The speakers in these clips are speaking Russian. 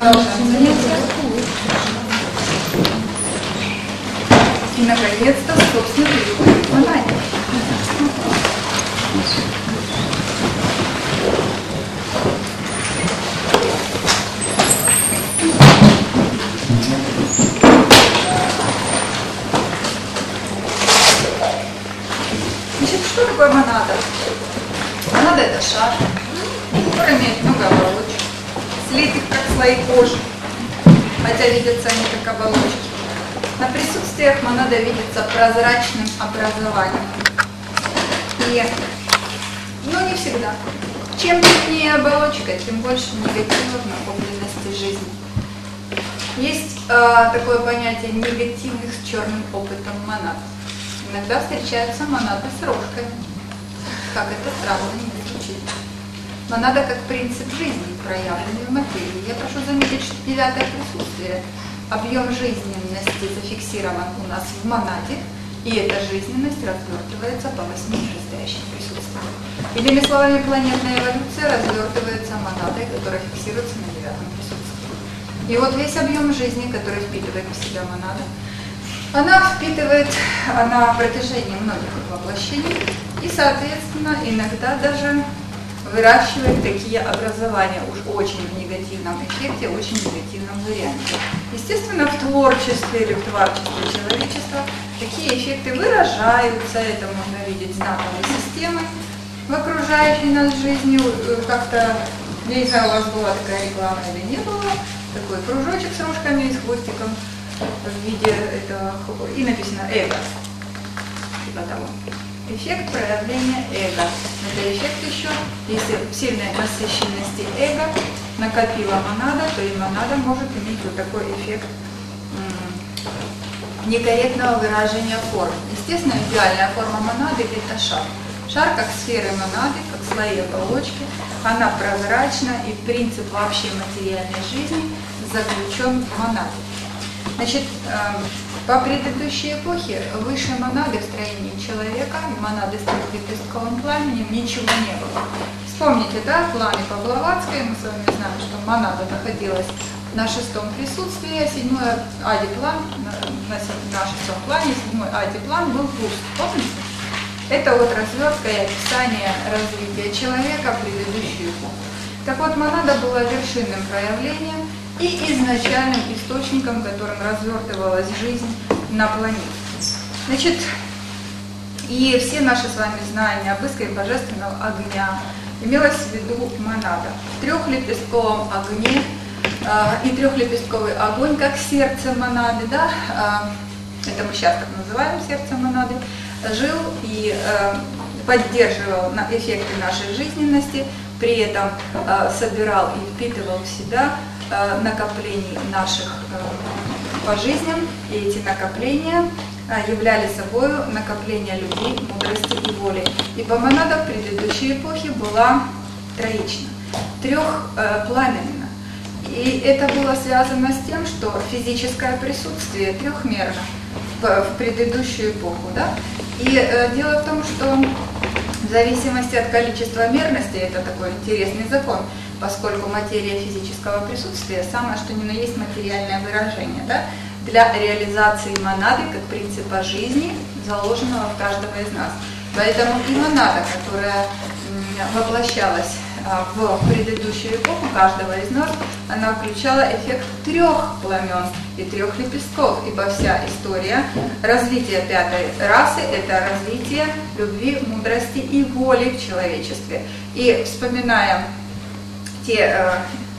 Продолжаем занятия. И, наконец-то, собственно, переходим к Монаде. Значит, что такое монада? Монада – это шар, который имеет много оболочек, слитых как слои кожи, хотя видятся они как оболочки. На присутствиях монада видится прозрачным образованием. Но не всегда. Чем плотнее оболочка, тем больше негатива в накопленности жизни. Есть такое понятие негативных с черным опытом монад. Иногда встречаются монады с рожками. Как это странно не звучит. Монада как принцип жизни, проявленный в материи. Я прошу заметить, что 9-е присутствие. Объем жизненности зафиксирован у нас в монаде, и эта жизненность развертывается по 8 нижестоящим присутствиям. Иными словами, планетная эволюция развертывается монадой, которая фиксируется на 9-м присутствии. И вот весь объем жизни, который впитывает в себя монада, она впитывает на протяжении многих воплощений и, соответственно, иногда даже выращивает такие образования уж очень в негативном эффекте, очень негативном варианте. Естественно, в творчестве или в творчестве человечества такие эффекты выражаются, это можно видеть знаковой системой в окружающей нас жизни. Как-то, я не знаю, у вас была такая реклама или не было, такой кружочек с рожками и с хвостиком в виде этого, и написано «эго». Типа того. Эффект проявления эго. Это эффект еще, если в сильной насыщенности эго накопила монада, то и монада может иметь вот такой эффект некорректного выражения формы. Естественно, идеальная форма монады – это шар. Шар как сферы монады, как слои оболочки, она прозрачна, и принцип вообще материальной жизни заключен в монаде. Значит, по предыдущей эпохе выше монады в строении человека, монады с трехлепестковым пламенем, ничего не было. Вспомните, да, в плане по Блаватской мы с вами знаем, что монада находилась на 6-м присутствии, 7-й адиплан, на 6-м плане, 7-й адиплан был пуст. Помните? Это вот развертка и описание развития человека в предыдущую эпоху. Так вот, монада была вершинным проявлением и изначальным источником, которым развертывалась жизнь на планете. Значит, и все наши с вами знания об искре божественного огня имелось в виду монада. В трехлепестковом огне, и трехлепестковый огонь как сердце монады, да, это мы сейчас так называем сердце монады, жил и поддерживал эффекты нашей жизненности, при этом собирал и впитывал в себя накоплений наших по жизням, и эти накопления являли собой накопление любви, мудрости и воли. Ибо монада в предыдущей эпохе была троична, трехпламенна. И это было связано с тем, что физическое присутствие трехмерно в предыдущую эпоху. Да? И дело в том, что в зависимости от количества мерности, это такой интересный закон, поскольку материя физического присутствия самое что ни на есть материальное выражение, да, для реализации монады как принципа жизни, заложенного в каждого из нас. Поэтому и монада, которая воплощалась в предыдущую эпоху каждого из нас, она включала эффект трех пламен и трех лепестков, ибо вся история развития 5-й расы – это развитие любви, мудрости и воли в человечестве. И вспоминая те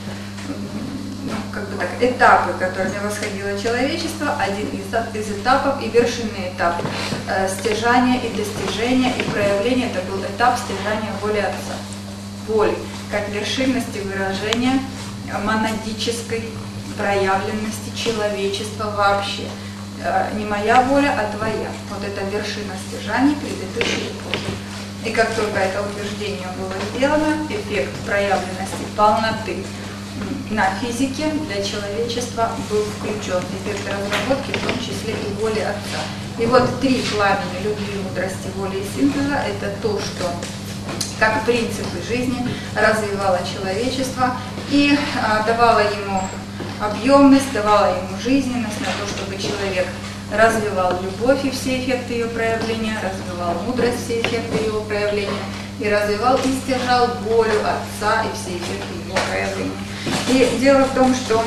этапы, которыми восходило человечество, один из этапов и вершинный этап стяжания и достижения и проявления, это был этап стяжания воли Отца. Воли, как вершинности выражения монадической проявленности человечества вообще. Не моя воля, а твоя. Вот это вершина стяжаний предыдущей эпохи. И как только это утверждение было сделано, эффект проявленности полноты на физике для человечества был включен. Эффект разработки, в том числе и воли Отца. И вот три пламени любви, мудрости, воли и синтеза – это то, что как принципы жизни развивало человечество и давало ему объемность, давала ему жизненность, на то, чтобы человек развивал любовь и все эффекты ее проявления, развивал мудрость, все эффекты его проявления, и развивал и стяжал волю Отца и все эффекты его проявления. И дело в том, что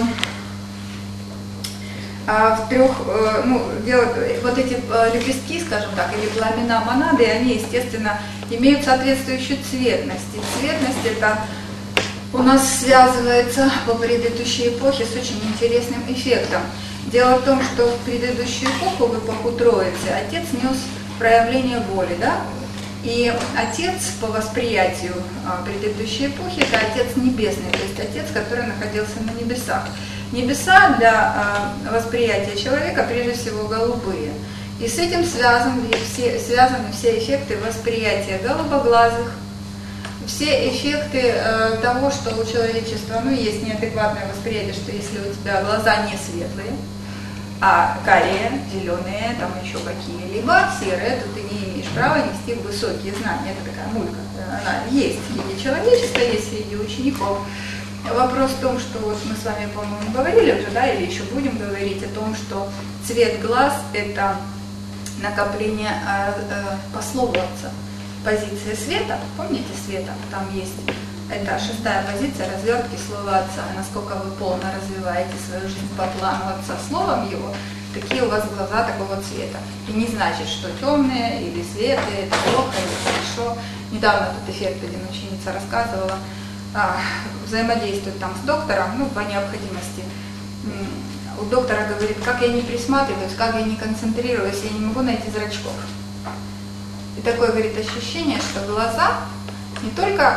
вот эти лепестки, скажем так, или пламена монады, они, естественно, имеют соответствующую цветность. И цветность это у нас связывается по предыдущей эпохе с очень интересным эффектом. Дело в том, что в предыдущую эпоху, в эпоху Троицы, Отец нес проявление воли, да? И Отец по восприятию предыдущей эпохи – это Отец Небесный, то есть Отец, который находился на небесах. Небеса для восприятия человека прежде всего голубые. И с этим связаны все эффекты восприятия голубоглазых, все эффекты того, что у человечества есть неадекватное восприятие, что если у тебя глаза не светлые, а карие, зеленые, там еще какие-либо, серые, то ты не имеешь права нести высокие знания. Это такая мулька. Она есть среди человечества, есть среди учеников. Вопрос в том, что вот мы с вами, по-моему, говорили уже, да, или еще будем говорить о том, что цвет глаз – это накопление послов Отца. Позиция света, помните света, там есть, это 6-я позиция развертки слова Отца. Насколько вы полно развиваете свою жизнь по плану Отца словом Его, такие у вас глаза такого цвета. И не значит, что темные или светлые, это плохо или хорошо. Недавно тут эффект один ученица рассказывала, взаимодействует там с доктором, по необходимости. У доктора говорит, как я не присматриваюсь, как я не концентрируюсь, я не могу найти зрачков. И такое, говорит, ощущение, что глаза не только,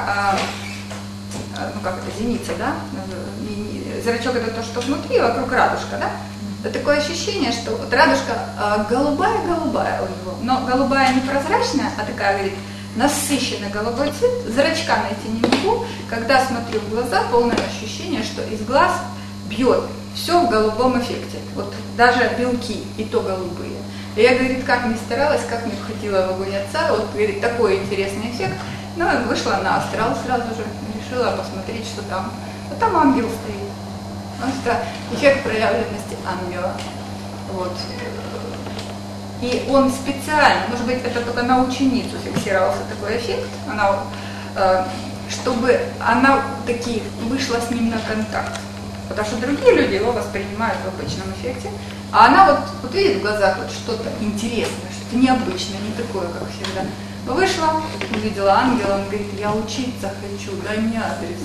зеница, да, зрачок это то, что внутри, вокруг радужка, да, это такое ощущение, что вот радужка голубая у него, но голубая не прозрачная, а такая, говорит, насыщенный голубой цвет, зрачка найти не могу, когда смотрю в глаза, полное ощущение, что из глаз бьет все в голубом эффекте, вот даже белки и то голубые. И я, говорит, как не старалась, как не входила в огонь Отца, вот, говорит, такой интересный эффект, вышла на астрал сразу же, решила посмотреть, что там, а там ангел стоит, просто эффект проявленности ангела, вот. И он специально, может быть, это только на ученицу фиксировался такой эффект, чтобы она таки вышла с ним на контакт. Потому что другие люди его воспринимают в обычном эффекте, а она вот видит в глазах вот что-то интересное, что-то необычное, не такое, как всегда. Вышла, увидела ангела, он говорит, я учиться хочу, дай мне адрес.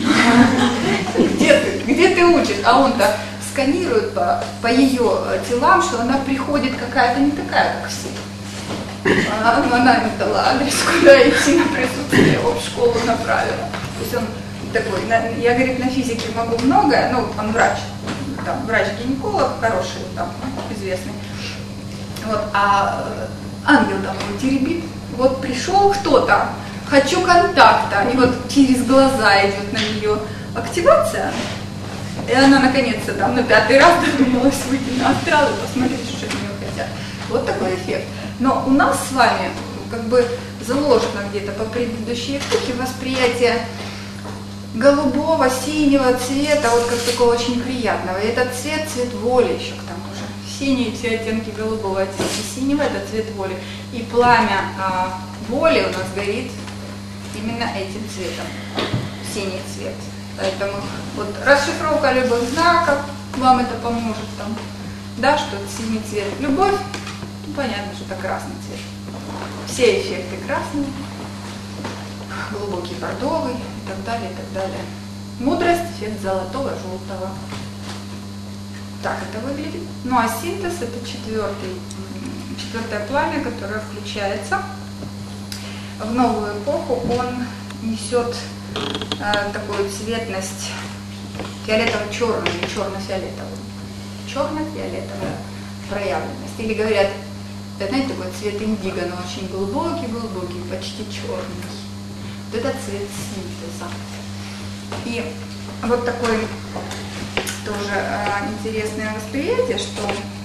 Где ты учишь? А он-то сканирует по ее телам, что она приходит какая-то не такая, как все. Она ему дала адрес, куда идти на присутствие, его в школу направила. То есть он такой, я, говорит, на физике могу многое, он врач, там, врач-гинеколог, хороший, там, известный. Вот, а ангел там его теребит. Вот пришел кто-то, хочу контакта, и вот через глаза идет на нее активация. И она наконец-то там на 5-й раз додумалась выйти на астрал и посмотреть, что от нее хотят. Вот такой эффект. Но у нас с вами заложено где-то по предыдущей эпохе восприятие голубого, синего цвета, вот как такого очень приятного. И этот цвет воли еще к тому же. Синие все оттенки голубого, оттенки синего, это цвет воли. И пламя воли у нас горит именно этим цветом, синий цвет. Поэтому вот расшифровка любых знаков вам это поможет там, да, что синий цвет любовь, понятно, что это красный цвет. Все эффекты красные, глубокий бордовый и так далее, и так далее. Мудрость, эффект золотого, желтого. Так это выглядит. Ну а синтез это четвертое пламя, которое включается в новую эпоху. Он несет такую цветность фиолетово-черную или черно-фиолетовую. Черно-фиолетовая проявленность. Или говорят, это, знаете, такой цвет индиго, но очень глубокий, почти черный. Вот это цвет синтеза. И вот такое тоже интересное восприятие, что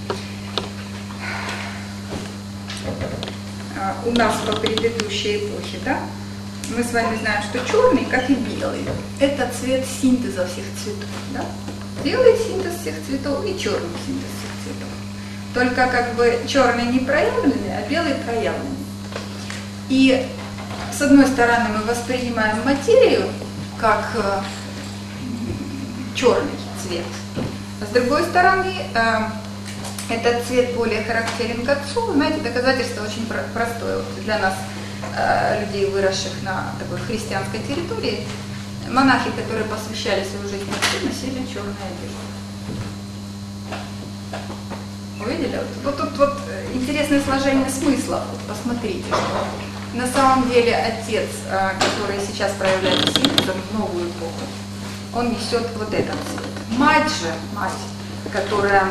у нас по предыдущей эпохе, да, мы с вами знаем, что черный, как и белый, это цвет синтеза всех цветов, да? белый синтез всех цветов и черный синтез всех цветов. Только как бы черный не проявленный, а белый проявленный. И с одной стороны мы воспринимаем материю как черный цвет, а с другой стороны этот цвет более характерен к отцу. Знаете, доказательство очень простое. Вот для нас, людей, выросших на такой христианской территории, монахи, которые посвящали свою жизнь отцу, носили черные одежды. Увидели? Вот тут вот интересное сложение смыслов. Вот посмотрите, что на самом деле отец, который сейчас проявляется синтезом в новую эпоху, он несет вот этот цвет. Мать же, которая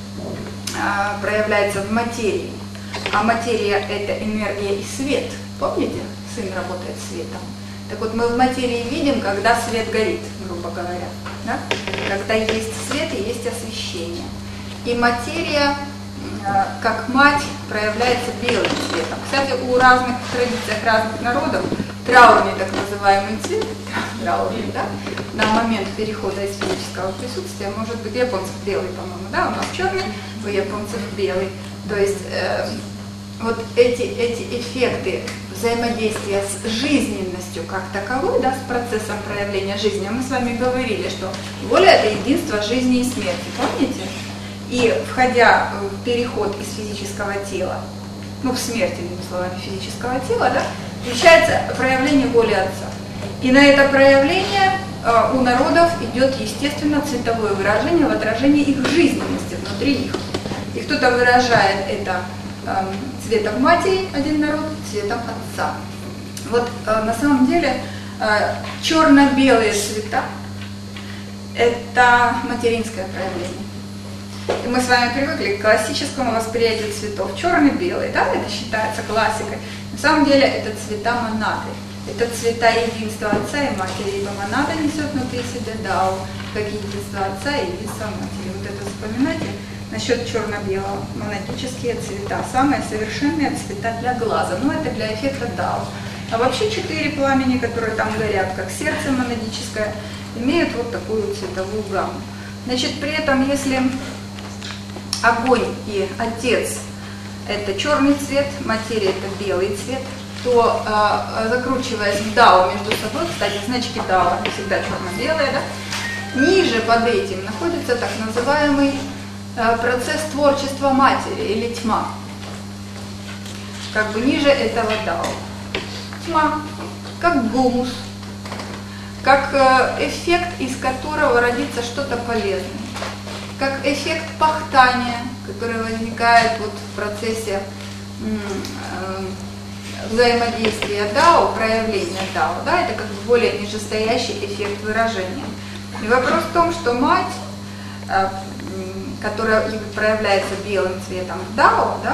проявляется в материи, а материя – это энергия и свет. Помните? Сын работает светом. Так вот, мы в материи видим, когда свет горит, грубо говоря. Да? Когда есть свет и есть освещение. И материя, как мать, проявляется белым цветом. Кстати, у разных традиций разных народов траурный так называемый цвет, траурный, да, на момент перехода из физического присутствия может быть японцев белый, по-моему, да, у нас черный, у японцев белый. То есть вот эти эффекты взаимодействия с жизненностью как таковой, да, с процессом проявления жизни. Мы с вами говорили, что воля – это единство жизни и смерти, помните? И входя в переход из физического тела, ну в смерть, иными словами, физического тела, да, включается проявление воли Отца. И на это проявление у народов идет, естественно, цветовое выражение в отражении их жизненности внутри них. И кто-то выражает это цветом матери, один народ, цветом отца. Вот на самом деле черно-белые цвета – это материнское проявление. И мы с вами привыкли к классическому восприятию цветов. Черный-белый, да, это считается классикой. На самом деле это цвета монады. Это цвета единства отца и матери. Ибо монада несет внутри себя дао, как единство отца и единство матери. Вот это вспоминайте. Насчет черно-белого. Монадические цвета. Самые совершенные цвета для глаза. Ну, это для эффекта дао. А вообще 4 пламени, которые там горят, как сердце монадическое, имеют вот такую цветовую гамму. Значит, при этом, если огонь и отец – это черный цвет, материя – это белый цвет, то, закручиваясь в дао между собой, кстати, значки дао всегда черно-белые, да, ниже под этим находится так называемый процесс творчества матери или тьма. Как бы ниже этого дао. Тьма, как гумус, как эффект, из которого родится что-то полезное. Как эффект пахтания, который возникает вот в процессе взаимодействия дао, проявления дао, да, это как бы более нижестоящий эффект выражения. И вопрос в том, что мать, которая проявляется белым цветом в дао, да,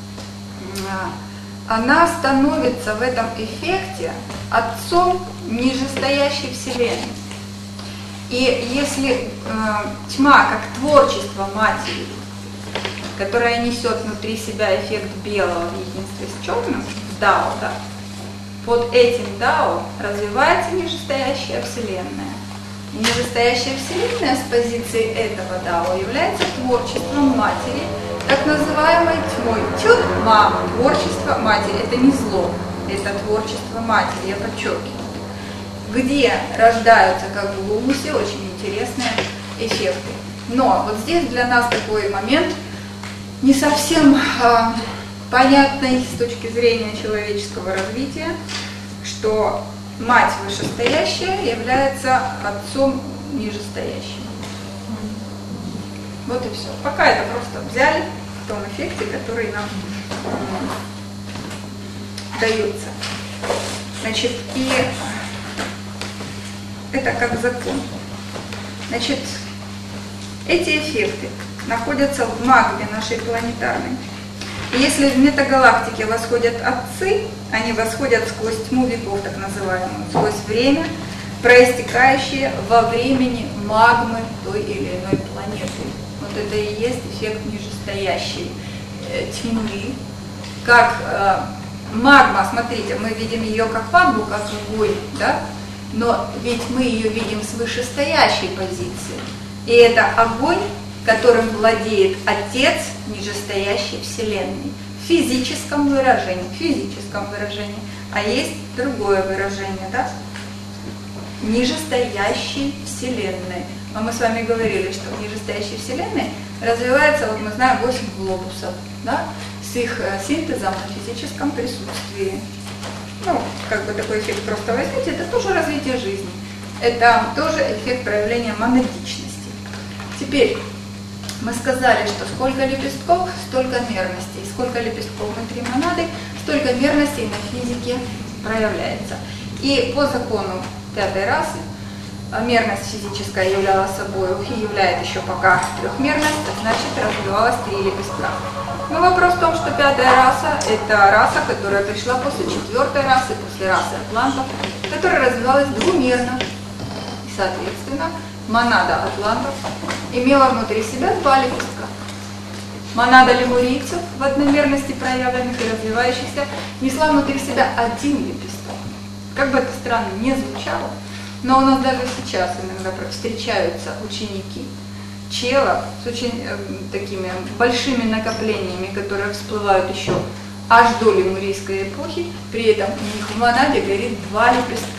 она становится в этом эффекте отцом нижестоящей вселенной. И если тьма как творчество матери, которая несет внутри себя эффект белого в единстве с черным, дао, да, под этим дао развивается нижестоящая вселенная. И нижестоящая вселенная с позиции этого дао является творчеством матери, так называемой тьмой. Тьма, творчество матери, это не зло, это творчество матери, я подчеркиваю. Где рождаются, как в гумусе, очень интересные эффекты. Но вот здесь для нас такой момент не совсем понятный с точки зрения человеческого развития, что мать вышестоящая является отцом нижестоящим. Вот и все. Пока это просто взяли в том эффекте, который нам дается. Значит, и это как закон. Значит, эти эффекты находятся в магме нашей планетарной. И если в метагалактике восходят отцы, они восходят сквозь тьму веков, так называемую, сквозь время, проистекающее во времени магмы той или иной планеты. Вот это и есть эффект нижестоящей тьмы. Как магма, смотрите, мы видим ее как магму, как огонь, да? Но ведь мы ее видим с вышестоящей позиции. И это огонь, которым владеет Отец нижестоящей Вселенной. В физическом выражении. А есть другое выражение, да? Нижестоящей Вселенной. Но мы с вами говорили, что в нижестоящей Вселенной развивается, вот мы знаем, 8 глобусов, да? С их синтезом на физическом присутствии. Ну, как бы такой эффект просто возьмите, это тоже развитие жизни. Это тоже эффект проявления монадичности. Теперь мы сказали, что сколько лепестков, столько мерностей. Сколько лепестков внутри монады, столько мерностей на физике проявляется. И по закону пятой расы мерность физическая являла собой и является еще пока трехмерность, значит развивалась 3 лепестка. Но вопрос в том, что пятая раса – это раса, которая пришла после 4-й расы, после расы атлантов, которая развивалась двумерно. И, соответственно, монада атлантов имела внутри себя 2 лепестка. Монада лемурийцев в одномерности проявленных и развивающихся несла внутри себя 1 лепесток. Как бы это странно не звучало, но у нас даже сейчас иногда встречаются ученики чела с очень такими большими накоплениями, которые всплывают еще аж до лемурийской эпохи, при этом у них в монаде горит 2 лепестка.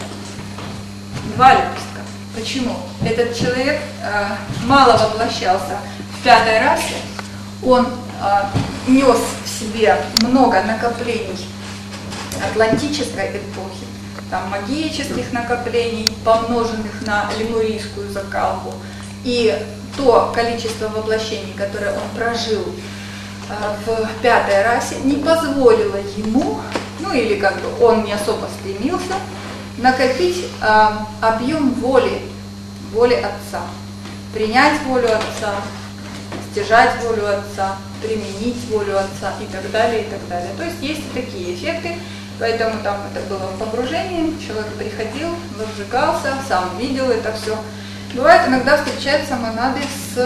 2 лепестка. Почему? Этот человек мало воплощался в 5-й расе, он нес в себе много накоплений атлантической эпохи, там магических накоплений, помноженных на лемурийскую закалку, и то количество воплощений, которое он прожил в 5-й расе, не позволило ему, ну или как бы он не особо стремился, накопить объем воли Отца, принять волю Отца, стяжать волю Отца, применить волю Отца и так далее, и так далее. То есть есть и такие эффекты, поэтому там это было в погружении, человек приходил, возжигался, сам видел это все. Бывает, иногда встречаются монады с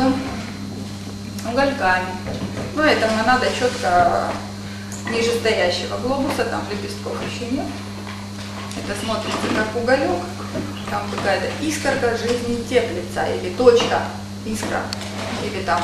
угольками. Но это монада четко нижестоящего глобуса, там лепестков еще нет. Это смотрится как уголек, там какая-то искорка жизни теплится, или точка, искра, или там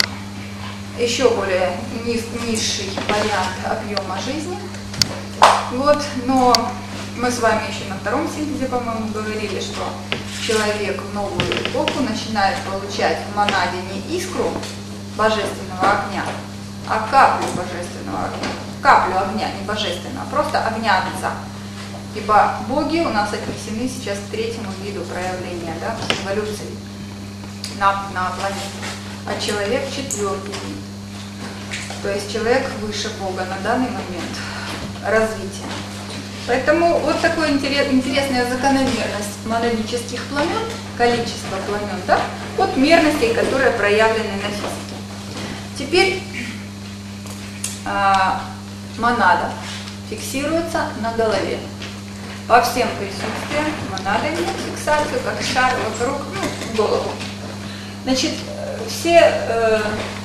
еще более низший вариант объема жизни. Вот, но мы с вами еще на 2-м синтезе, по-моему, говорили, что человек в новую эпоху начинает получать в монаде не искру божественного огня, а каплю божественного огня. Каплю огня, не божественного, а просто огня Отца. Ибо боги у нас отнесены сейчас к 3-му виду проявления, да, эволюции на планете. А человек 4-й вид. То есть человек выше Бога на данный момент развития. Поэтому вот такая интересная закономерность монадических пламен, количество пламен, да, от мерностей, которые проявлены на физике. Теперь монада фиксируется на голове. По всем присутствиям монада имеет фиксацию, как шар вокруг, голову. Значит, все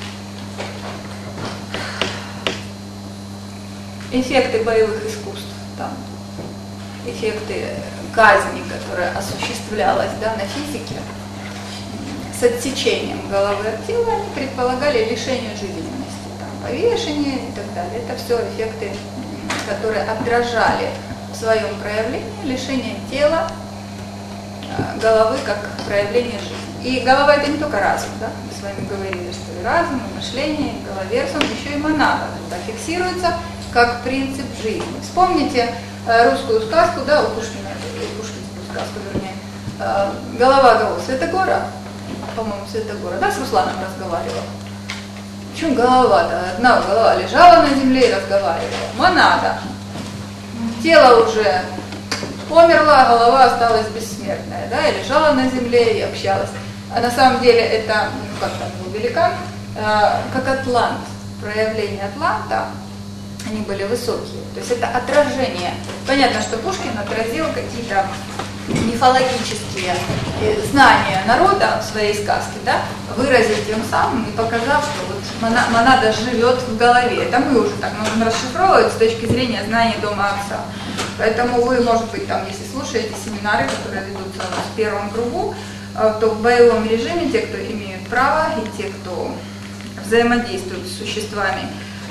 эффекты боевых искусств, там, эффекты казни, которая осуществлялась, да, на физике, с отсечением головы от тела, они предполагали лишение жизненности, там, повешение и так далее. Это все эффекты, которые отражали в своем проявлении лишение тела, головы как проявление жизни. И голова — это не только разум, да? Мы с вами говорили, что и разум, и мышление, и головерсум, еще и монада туда фиксируется как принцип жизни. Вспомните русскую сказку, да, у Пушкина, пушкинскую сказку, вернее, «Голова кого? Святогора», по-моему, Святогора, да, с Русланом разговаривала. Почему голова-то? Одна голова лежала на земле и разговаривала. Монада. Тело уже померло, а голова осталась бессмертная, да, и лежала на земле и общалась. А на самом деле это, как там был великан, как атлант, проявление атланта, они были высокие. То есть это отражение. Понятно, что Пушкин отразил какие-то мифологические знания народа в своей сказке, да, выразил тем самым и показал, что вот монада живет в голове. Это мы уже так можем расшифровывать с точки зрения знания дома Отца. Поэтому вы, может быть, там, если слушаете семинары, которые ведутся в 1-м кругу, то в боевом режиме те, кто имеют право, и те, кто взаимодействуют с существами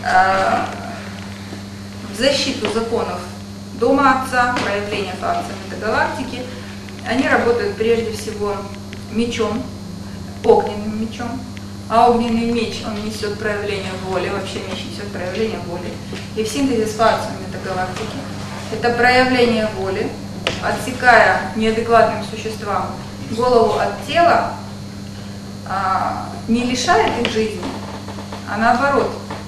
в защиту законов Дома Отца, проявления функций метагалактики, они работают прежде всего мечом, огненным мечом. А огненный меч, он несет проявление воли, вообще меч несет проявление воли. И в синтезе с функциями метагалактики это проявление воли, отсекая неадекватным существам голову от тела, не лишает их жизни, а наоборот,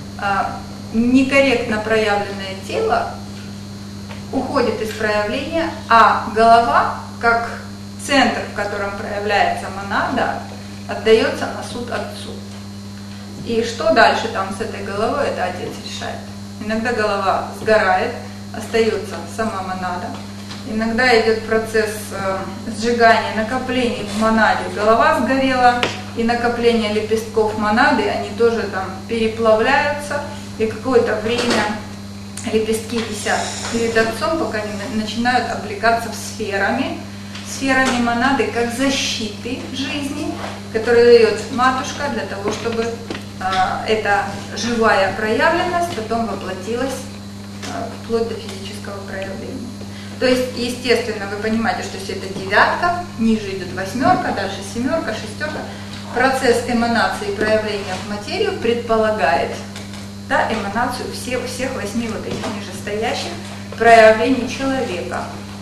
некорректно проявленное тело уходит из проявления, а голова, как центр, в котором проявляется монада, отдается на суд Отцу. И что дальше там с этой головой, это Отец решает. Иногда голова сгорает, остается сама монада. Иногда идет процесс сжигания, накопления в монаде. Голова сгорела, и накопление лепестков монады, они тоже там переплавляются, и какое-то время лепестки висят перед Отцом, пока они начинают облекаться в сферами монады, как защиты жизни, которую дает матушка для того, чтобы эта живая проявленность потом воплотилась вплоть до физического проявления. То есть, естественно, вы понимаете, что все это девятка, ниже идет восьмерка, дальше семерка, шестерка. Процесс эманации и проявления в материю предполагает, да, эманацию всех 8 вот этих нижестоящих проявлений человека.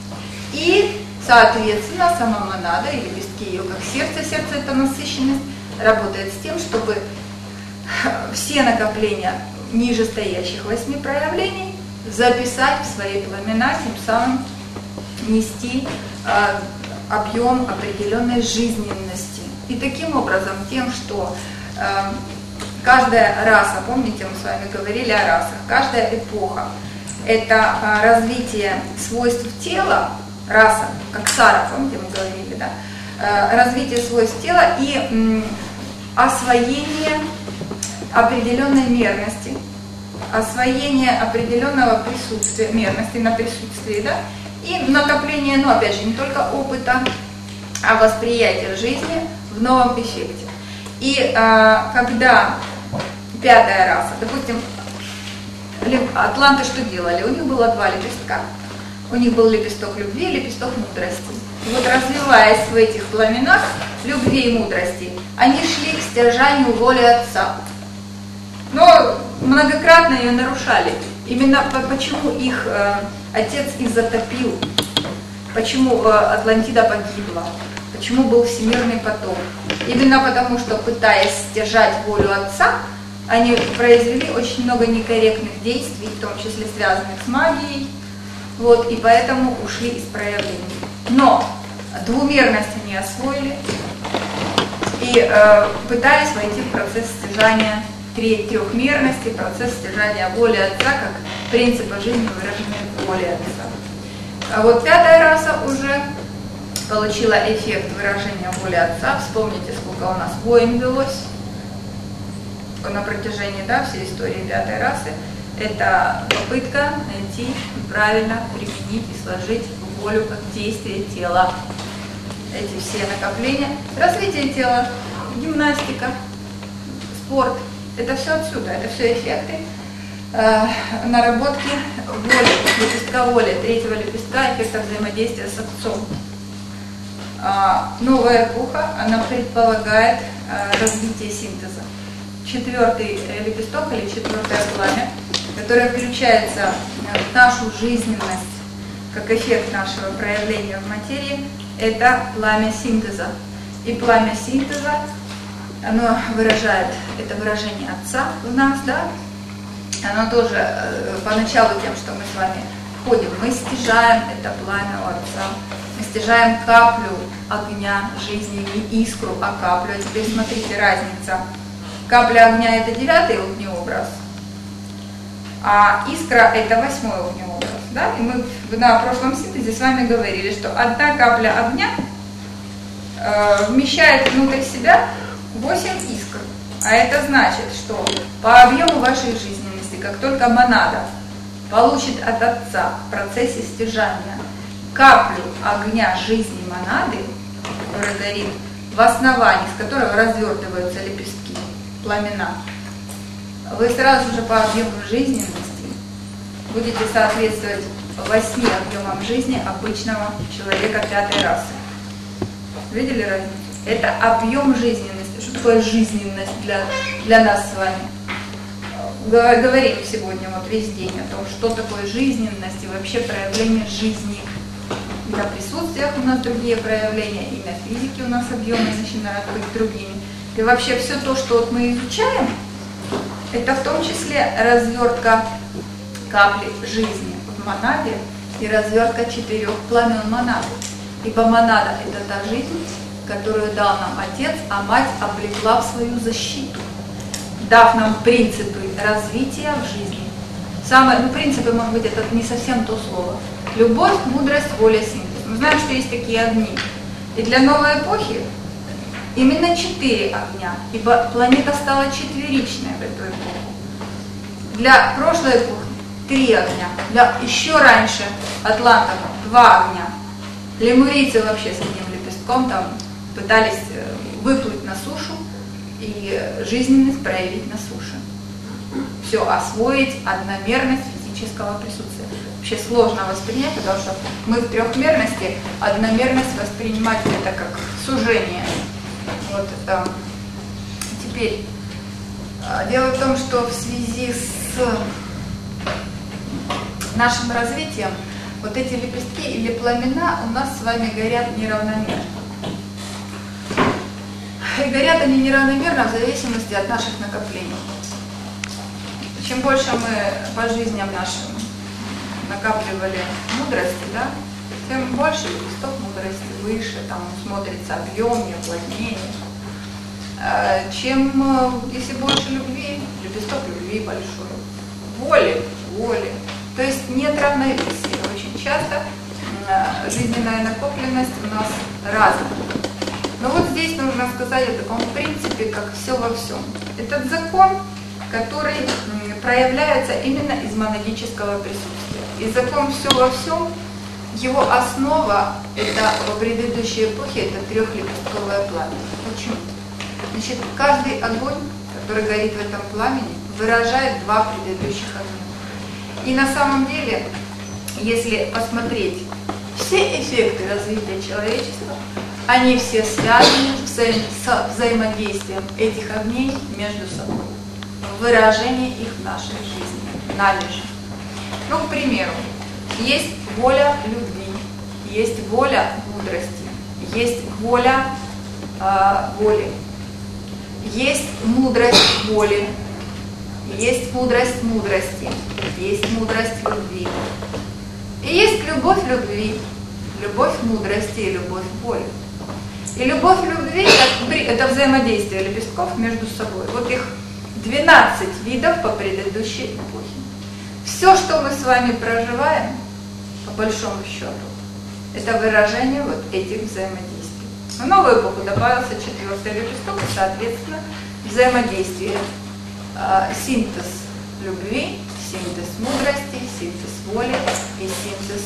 И, соответственно, сама монада и лепестки ее как сердце это насыщенность, работает с тем, чтобы все накопления нижестоящих 8 проявлений записать в свои пламена, тем самым нести объем определенной жизненности. И таким образом, тем, что каждая раса, помните, мы с вами говорили о расах, каждая эпоха – это развитие свойств тела, раса, как Сара, помните, мы говорили, да, развитие свойств тела и освоение определенной мерности, освоение определенного присутствия, мерности на присутствии, да, и накопление, ну, опять же, не только опыта, а восприятия жизни в новом эффекте. И когда пятая раса, допустим, атланты что делали? У них было 2 лепестка. У них был лепесток любви и лепесток мудрости. И вот развиваясь в этих пламенах любви и мудрости, они шли к стяжанию воли Отца. Но многократно ее нарушали. Именно почему их Отец и затопил, почему Атлантида погибла, почему был всемирный потоп. Именно потому, что, пытаясь стяжать волю Отца, они произвели очень много некорректных действий, в том числе связанных с магией, вот, и поэтому ушли из проявлений. Но двумерность они освоили и пытались войти в процесс стяжания трехмерности, процесс стяжания воли Отца, как принципа жизни, выраженной в воле Отца. А вот пятая раса уже получила эффект выражения воли Отца. Вспомните, сколько у нас войн велось на протяжении, да, всей истории пятой расы. Это попытка найти и правильно применить и сложить волю как действие тела. Эти все накопления, развитие тела, гимнастика, спорт. Это все отсюда, это все эффекты наработки воли, лепестка воли, третьего лепестка, эффекта взаимодействия с Отцом. Новая эпоха, она предполагает развитие синтеза. 4-й лепесток или 4-е пламя, которое включается в нашу жизненность, как эффект нашего проявления в материи, это пламя синтеза. И пламя синтеза, оно выражает, это выражение Отца в нас, да? Оно тоже поначалу тем, что мы с вами входим, мы стяжаем это пламя у Отца, мы стяжаем каплю огня жизни, не искру, а каплю. А теперь смотрите, разница. Капля огня – это 9-й огнеобраз, а искра – это 8-й огнеобраз. Да? И мы на прошлом синтезе с вами говорили, что одна капля огня вмещает внутрь себя 8 искр. А это значит, что по объему вашей жизненности, как только монада получит от Отца в процессе стяжания каплю огня жизни монады, который горит в основании, с которого развертываются лепестки, пламена, вы сразу же по объему жизненности будете соответствовать 8 объемам жизни обычного человека 5-й расы. Видели разницу? Это объем жизненности. Что такое жизненность для нас с вами? Говорим сегодня вот весь день о том, что такое жизненность и вообще проявление жизни. И на присутствиях у нас другие проявления, и на физике у нас объемы начинают быть другими. И вообще все то, что вот мы изучаем, это в том числе развертка капли жизни в монаде и развертка 4 пламен монады. Ибо монада – это та жизнь, которую дал нам Отец, а Мать облекла в свою защиту, дав нам принципы развития в жизни. Принципы, может быть, это не совсем то слово. Любовь, мудрость, воля, синтез. Мы знаем, что есть такие огни. И для новой эпохи именно 4 огня, ибо планета стала четверичной в эту эпоху. Для прошлой эпохи 3 огня, для еще раньше атлантов 2 огня. Лемурийцы вообще с одним лепестком там пытались выплыть на сушу и жизненность проявить на суше. Все, освоить одномерность физического присутствия. Вообще сложно воспринять, потому что мы в трехмерности, одномерность воспринимать это как сужение. Вот, теперь, дело в том, что в связи с нашим развитием вот эти лепестки или пламена у нас с вами горят неравномерно. И горят они неравномерно в зависимости от наших накоплений. Чем больше мы по жизням нашим накапливали мудрости, да, тем больше лепесток мудрости, выше, там смотрится объемнее, плотнее. Если больше любви, лепесток любви большой. Воли. То есть нет равновесия. Очень часто жизненная накопленность у нас разная. Но вот здесь нужно сказать о таком принципе, как все во всем. Этот закон, который проявляется именно из монадического присутствия. И закон все во всем, его основа, это в предыдущей эпохе, это трехлепестковое пламя. Почему? Значит, каждый огонь, который горит в этом пламени, выражает 2 предыдущих огня. И на самом деле, если посмотреть все эффекты развития человечества, они все связаны с взаимодействием этих огней между собой, выражение их в нашей жизни, належи. Ну, к примеру, есть воля любви, есть воля мудрости, есть воля воли, есть мудрость воли, есть мудрость мудрости, есть мудрость любви, и есть любовь любви, любовь мудрости и любовь воли. И любовь любви – это взаимодействие лепестков между собой. Вот их 12 видов по предыдущей эпохе. Все, что мы с вами проживаем, по большому счету, это выражение вот этих взаимодействий. В новую эпоху добавился 4-й лепесток, и, соответственно, взаимодействие, синтез любви, синтез мудрости, синтез воли и синтез.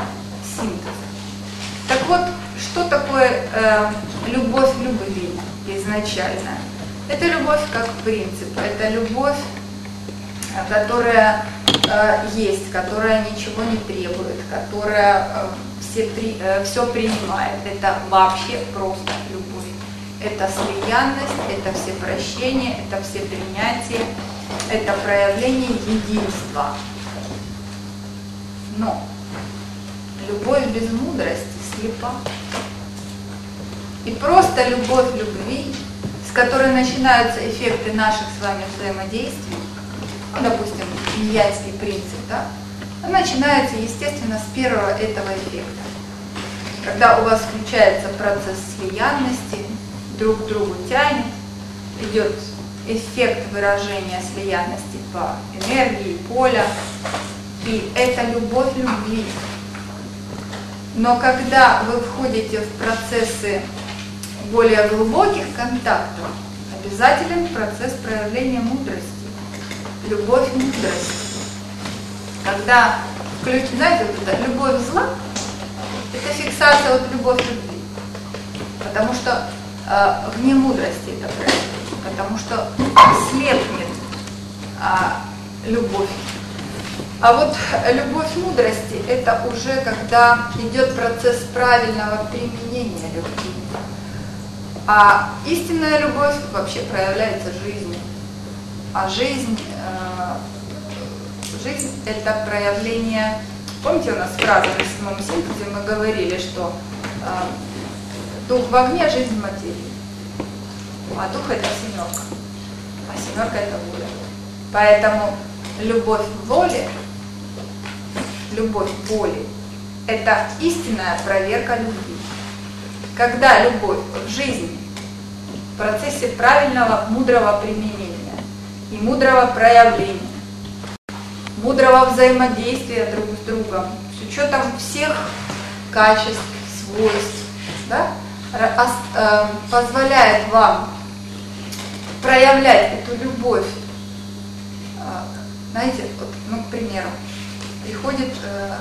Так вот, что такое любовь любви изначально? Это любовь как принцип, это любовь, которая есть, которая ничего не требует, которая все принимает. Это вообще просто любовь. Это слиянность, это всепрощение, это всепринятие, это проявление единства. Но любовь без мудрости слепа. И просто любовь любви, с которой начинаются эффекты наших с вами взаимодействий, ну, допустим, иньянский принцип, да, начинается, естественно, с первого этого эффекта. Когда у вас включается процесс слиянности, друг к другу тянет, идет эффект выражения слиянности по энергии, поля, и это любовь любви. Но когда вы входите в процессы более глубоких контактов, обязателен процесс проявления мудрости, любовь мудрости. Когда знаете, вот это любовь зла, это фиксация от любовь любви. Потому что вне мудрости это происходит, потому что слепнет любовь. А вот любовь мудрости – это уже когда идет процесс правильного применения любви. А истинная любовь вообще проявляется жизнью. А жизнь – это проявление. Помните, у нас фраза на 7-м синтезе мы говорили, что дух в огне, жизнь в материи. А дух – это семерка. А семерка – это воля. Поэтому любовь к воле, любовь к воле – это истинная проверка любви. Когда любовь в жизни, в процессе правильного, мудрого применения и мудрого проявления, мудрого взаимодействия друг с другом, с учетом всех качеств, свойств, да, позволяет вам проявлять эту любовь. Знаете, вот, ну, к примеру, приходит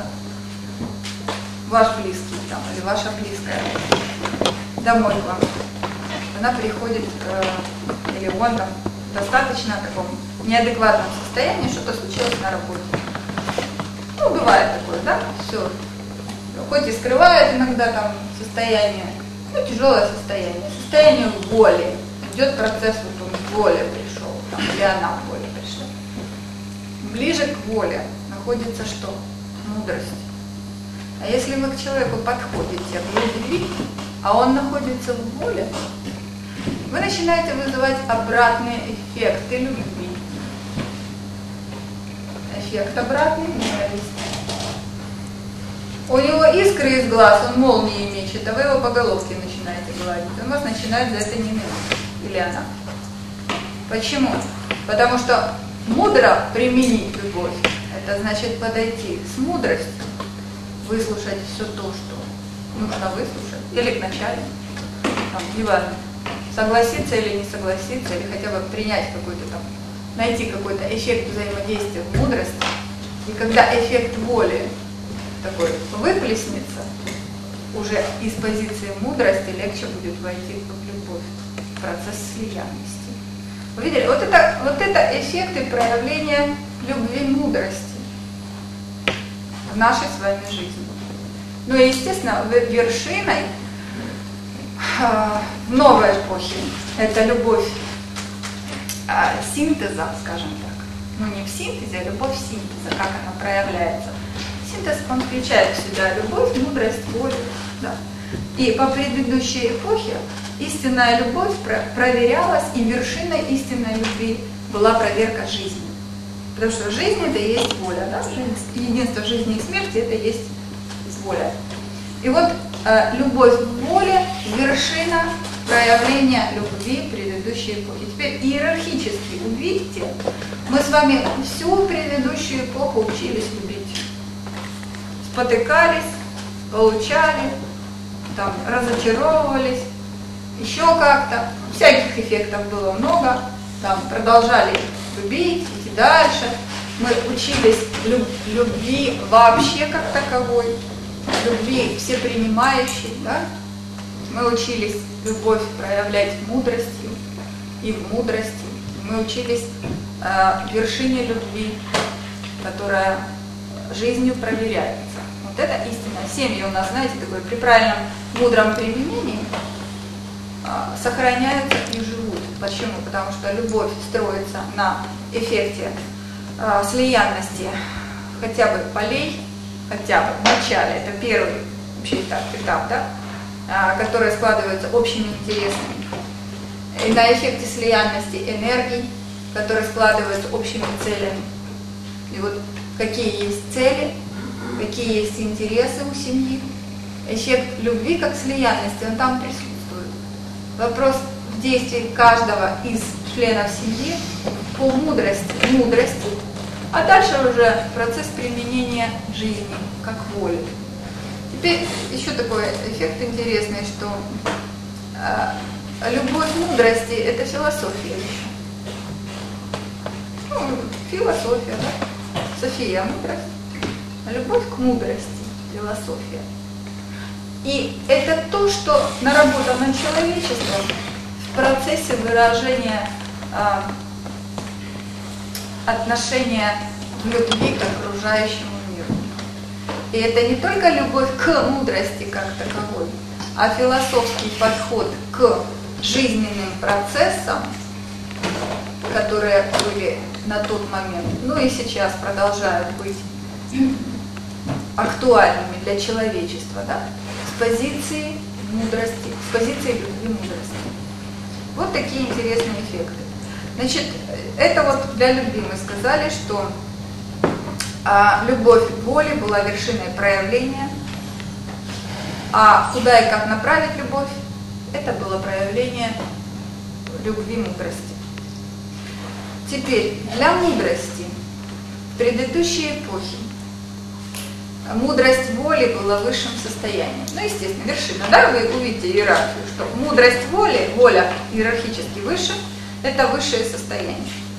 ваш близкий там, или ваша близкая домой к вам. Она приходит, или он там в достаточно таком неадекватном состоянии, что-то случилось на работе. Ну, бывает такое, да? Все. Хоть и скрывает иногда там состояние, ну, тяжелое состояние, состояние боли. Идет процесс, вот он в воле пришел, там, или она в воле пришла. Ближе к воле находится что? Мудрость. А если вы к человеку подходите в любви, а он находится в воле, вы начинаете вызывать обратные эффекты любви. Эффект обратный – ненависть. У него искры из глаз, он молнии мечет, а вы его по головке начинаете гладить. Он вас начинает за это ненавидеть. Или она. Почему? Потому что мудро применить любовь – это значит подойти с мудростью, выслушать все то, что нужно выслушать, или к начальнику, там, неважно, согласиться или не согласиться, или хотя бы принять какой-то там, найти какой-то эффект взаимодействия в мудрости. И когда эффект воли такой выплеснется, уже из позиции мудрости легче будет войти в любовь, в процесс слиянности. Вы видели? Вот это эффекты проявления любви мудрости в нашей с вами жизни. Ну и, естественно, вершиной в новой эпохе это любовь синтеза, скажем так. Ну не в синтезе, а любовь синтеза, как она проявляется. Синтез, он включает в себя любовь, мудрость, волю. Да. И по предыдущей эпохе истинная любовь проверялась, и вершиной истинной любви была проверка жизни. Потому что жизнь это и есть воля, да? Единство жизни и смерти это и есть воля. И вот любовь в воле – вершина проявления любви предыдущей эпохи. Теперь иерархически увидите, мы с вами всю предыдущую эпоху учились любить. Спотыкались, получали, там, разочаровывались, еще как-то. Всяких эффектов было много. Там, продолжали любить, идти дальше. Мы учились любви вообще как таковой, любви всепринимающей, да? Мы учились любовь проявлять мудростью и в мудрости. Мы учились вершине любви, которая жизнью проверяется. Вот это истина. Семьи у нас, знаете, такое при правильном мудром применении сохраняются и живут. Почему? Потому что любовь строится на эффекте слиянности хотя бы полей, хотя бы в начале, это первый вообще этап, да, который складывается общими интересами. И на эффекте слиянности энергий, которые складываются общими целями. И вот какие есть цели, какие есть интересы у семьи. Эффект любви как слиянности, он там присутствует. Вопрос в действии каждого из членов семьи по мудрости, а дальше уже процесс применения жизни как воли. Теперь еще такой эффект интересный, что любовь мудрости – это философия еще. Ну, философия, да? София – мудрость. Любовь к мудрости – философия. И это то, что наработано человечеством в процессе выражения отношения любви к окружающему миру. И это не только любовь к мудрости как таковой, а философский подход к жизненным процессам, которые были на тот момент, ну и сейчас продолжают быть актуальными для человечества, да, с позиции мудрости, с позиции любви мудрости. Вот такие интересные эффекты. Значит, это вот для любви мы сказали, что любовь к воле была вершиной проявления, а куда и как направить любовь, это было проявление любви мудрости. Теперь, для мудрости в предыдущей эпохе мудрость воли была высшим состоянием. Ну, естественно, вершина, да, вы увидите иерархию, что мудрость воли, воля иерархически выше, это высшее состояние.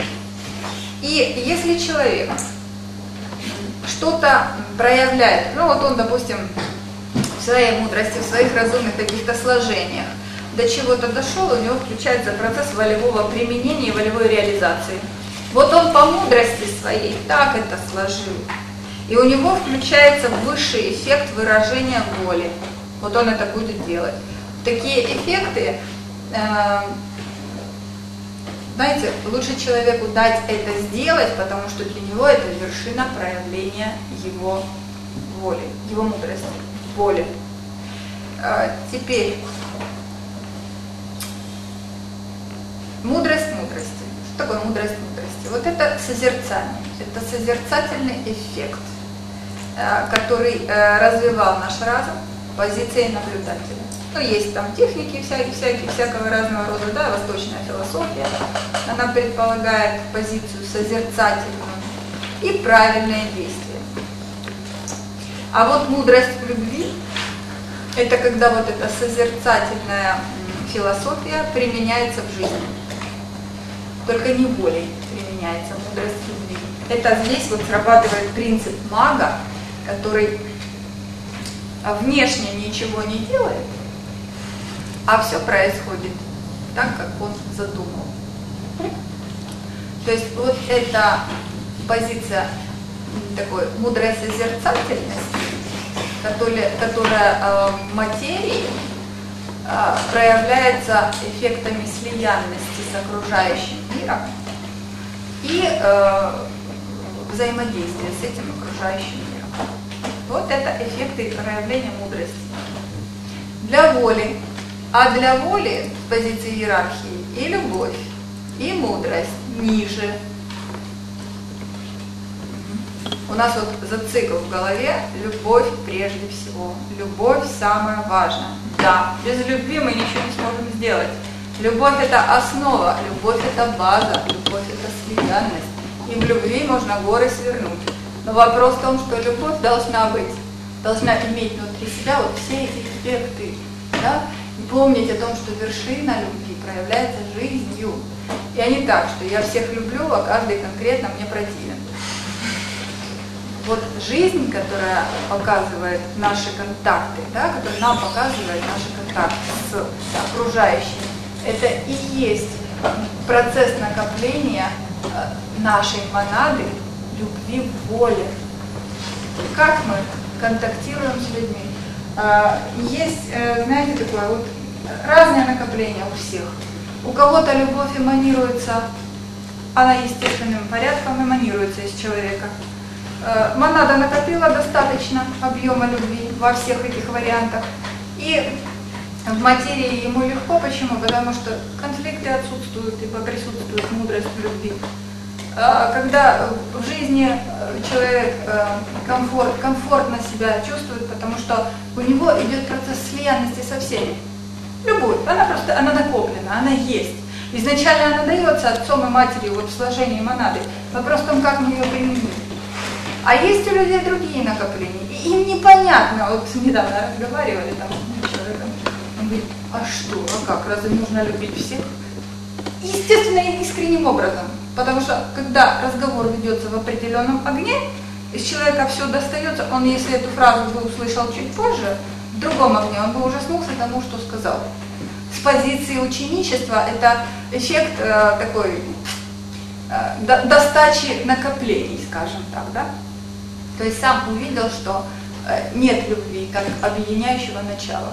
И если человек что-то проявляет, ну вот он, допустим, в своей мудрости, в своих разумных каких-то сложениях, до чего-то дошел, у него включается процесс волевого применения и волевой реализации. Вот он по мудрости своей так это сложил. И у него включается высший эффект выражения воли. Вот он это будет делать. Такие эффекты, знаете, лучше человеку дать это сделать, потому что для него это вершина проявления его воли, его мудрости, воли. Теперь, мудрость мудрости. Что такое мудрость мудрости? Вот это созерцание, это созерцательный эффект, который развивал наш разум позицией наблюдателя. Ну, есть там техники всякого разного рода, да, восточная философия, она предполагает позицию созерцательную и правильное действие. А вот мудрость в любви – это когда вот эта созерцательная философия применяется в жизни. Только не волей применяется мудрость любви. Это здесь вот срабатывает принцип мага, который внешне ничего не делает, а все происходит так, как он задумал. То есть вот эта позиция такой мудрой созерцательности, которая в материи проявляется эффектами слиянности с окружающим миром и взаимодействия с этим окружающим миром. Вот это эффекты проявления мудрости. Для воли. А для воли с позиции иерархии и любовь, и мудрость ниже. У нас вот зацикл в голове любовь прежде всего. Любовь самое важное. Да, без любви мы ничего не сможем сделать. Любовь – это основа, любовь – это база, любовь – это слиянность. И в любви можно горы свернуть. Но вопрос в том, что любовь должна иметь внутри себя вот все эти эффекты. Да? И помнить о том, что вершина любви проявляется жизнью. И не так, что я всех люблю, а каждый конкретно мне противен. Вот жизнь, которая показывает наши контакты, да, которая нам показывает наши контакты с окружающими, это и есть процесс накопления нашей монады любви в воле. Как мы контактируем с людьми? Есть, знаете, такое вот разное накопление у всех. У кого-то любовь эманируется, она естественным порядком эманируется из человека. Монада накопила достаточно объема любви во всех этих вариантах. И в материи ему легко. Почему? Потому что конфликты отсутствуют, ибо присутствует мудрость в любви. Когда в жизни человек комфортно себя чувствует, потому что у него идет процесс слиянности со всеми. Любовь, она накоплена, она есть. Изначально она дается отцом и матерью вот в сложении монады. Вопрос в том, как мы ее применим. А есть у людей другие накопления, и им непонятно. Вот недавно разговаривали там с человеком, он говорит, а что, а как, разве нужно любить всех? Естественно, и искренним образом. Потому что, когда разговор ведется в определенном огне, из человека все достается, он, если эту фразу бы услышал чуть позже, в другом огне, он бы ужаснулся тому, что сказал. С позиции ученичества это эффект такой достачи накоплений, скажем так, да? То есть сам увидел, что нет любви как объединяющего начала.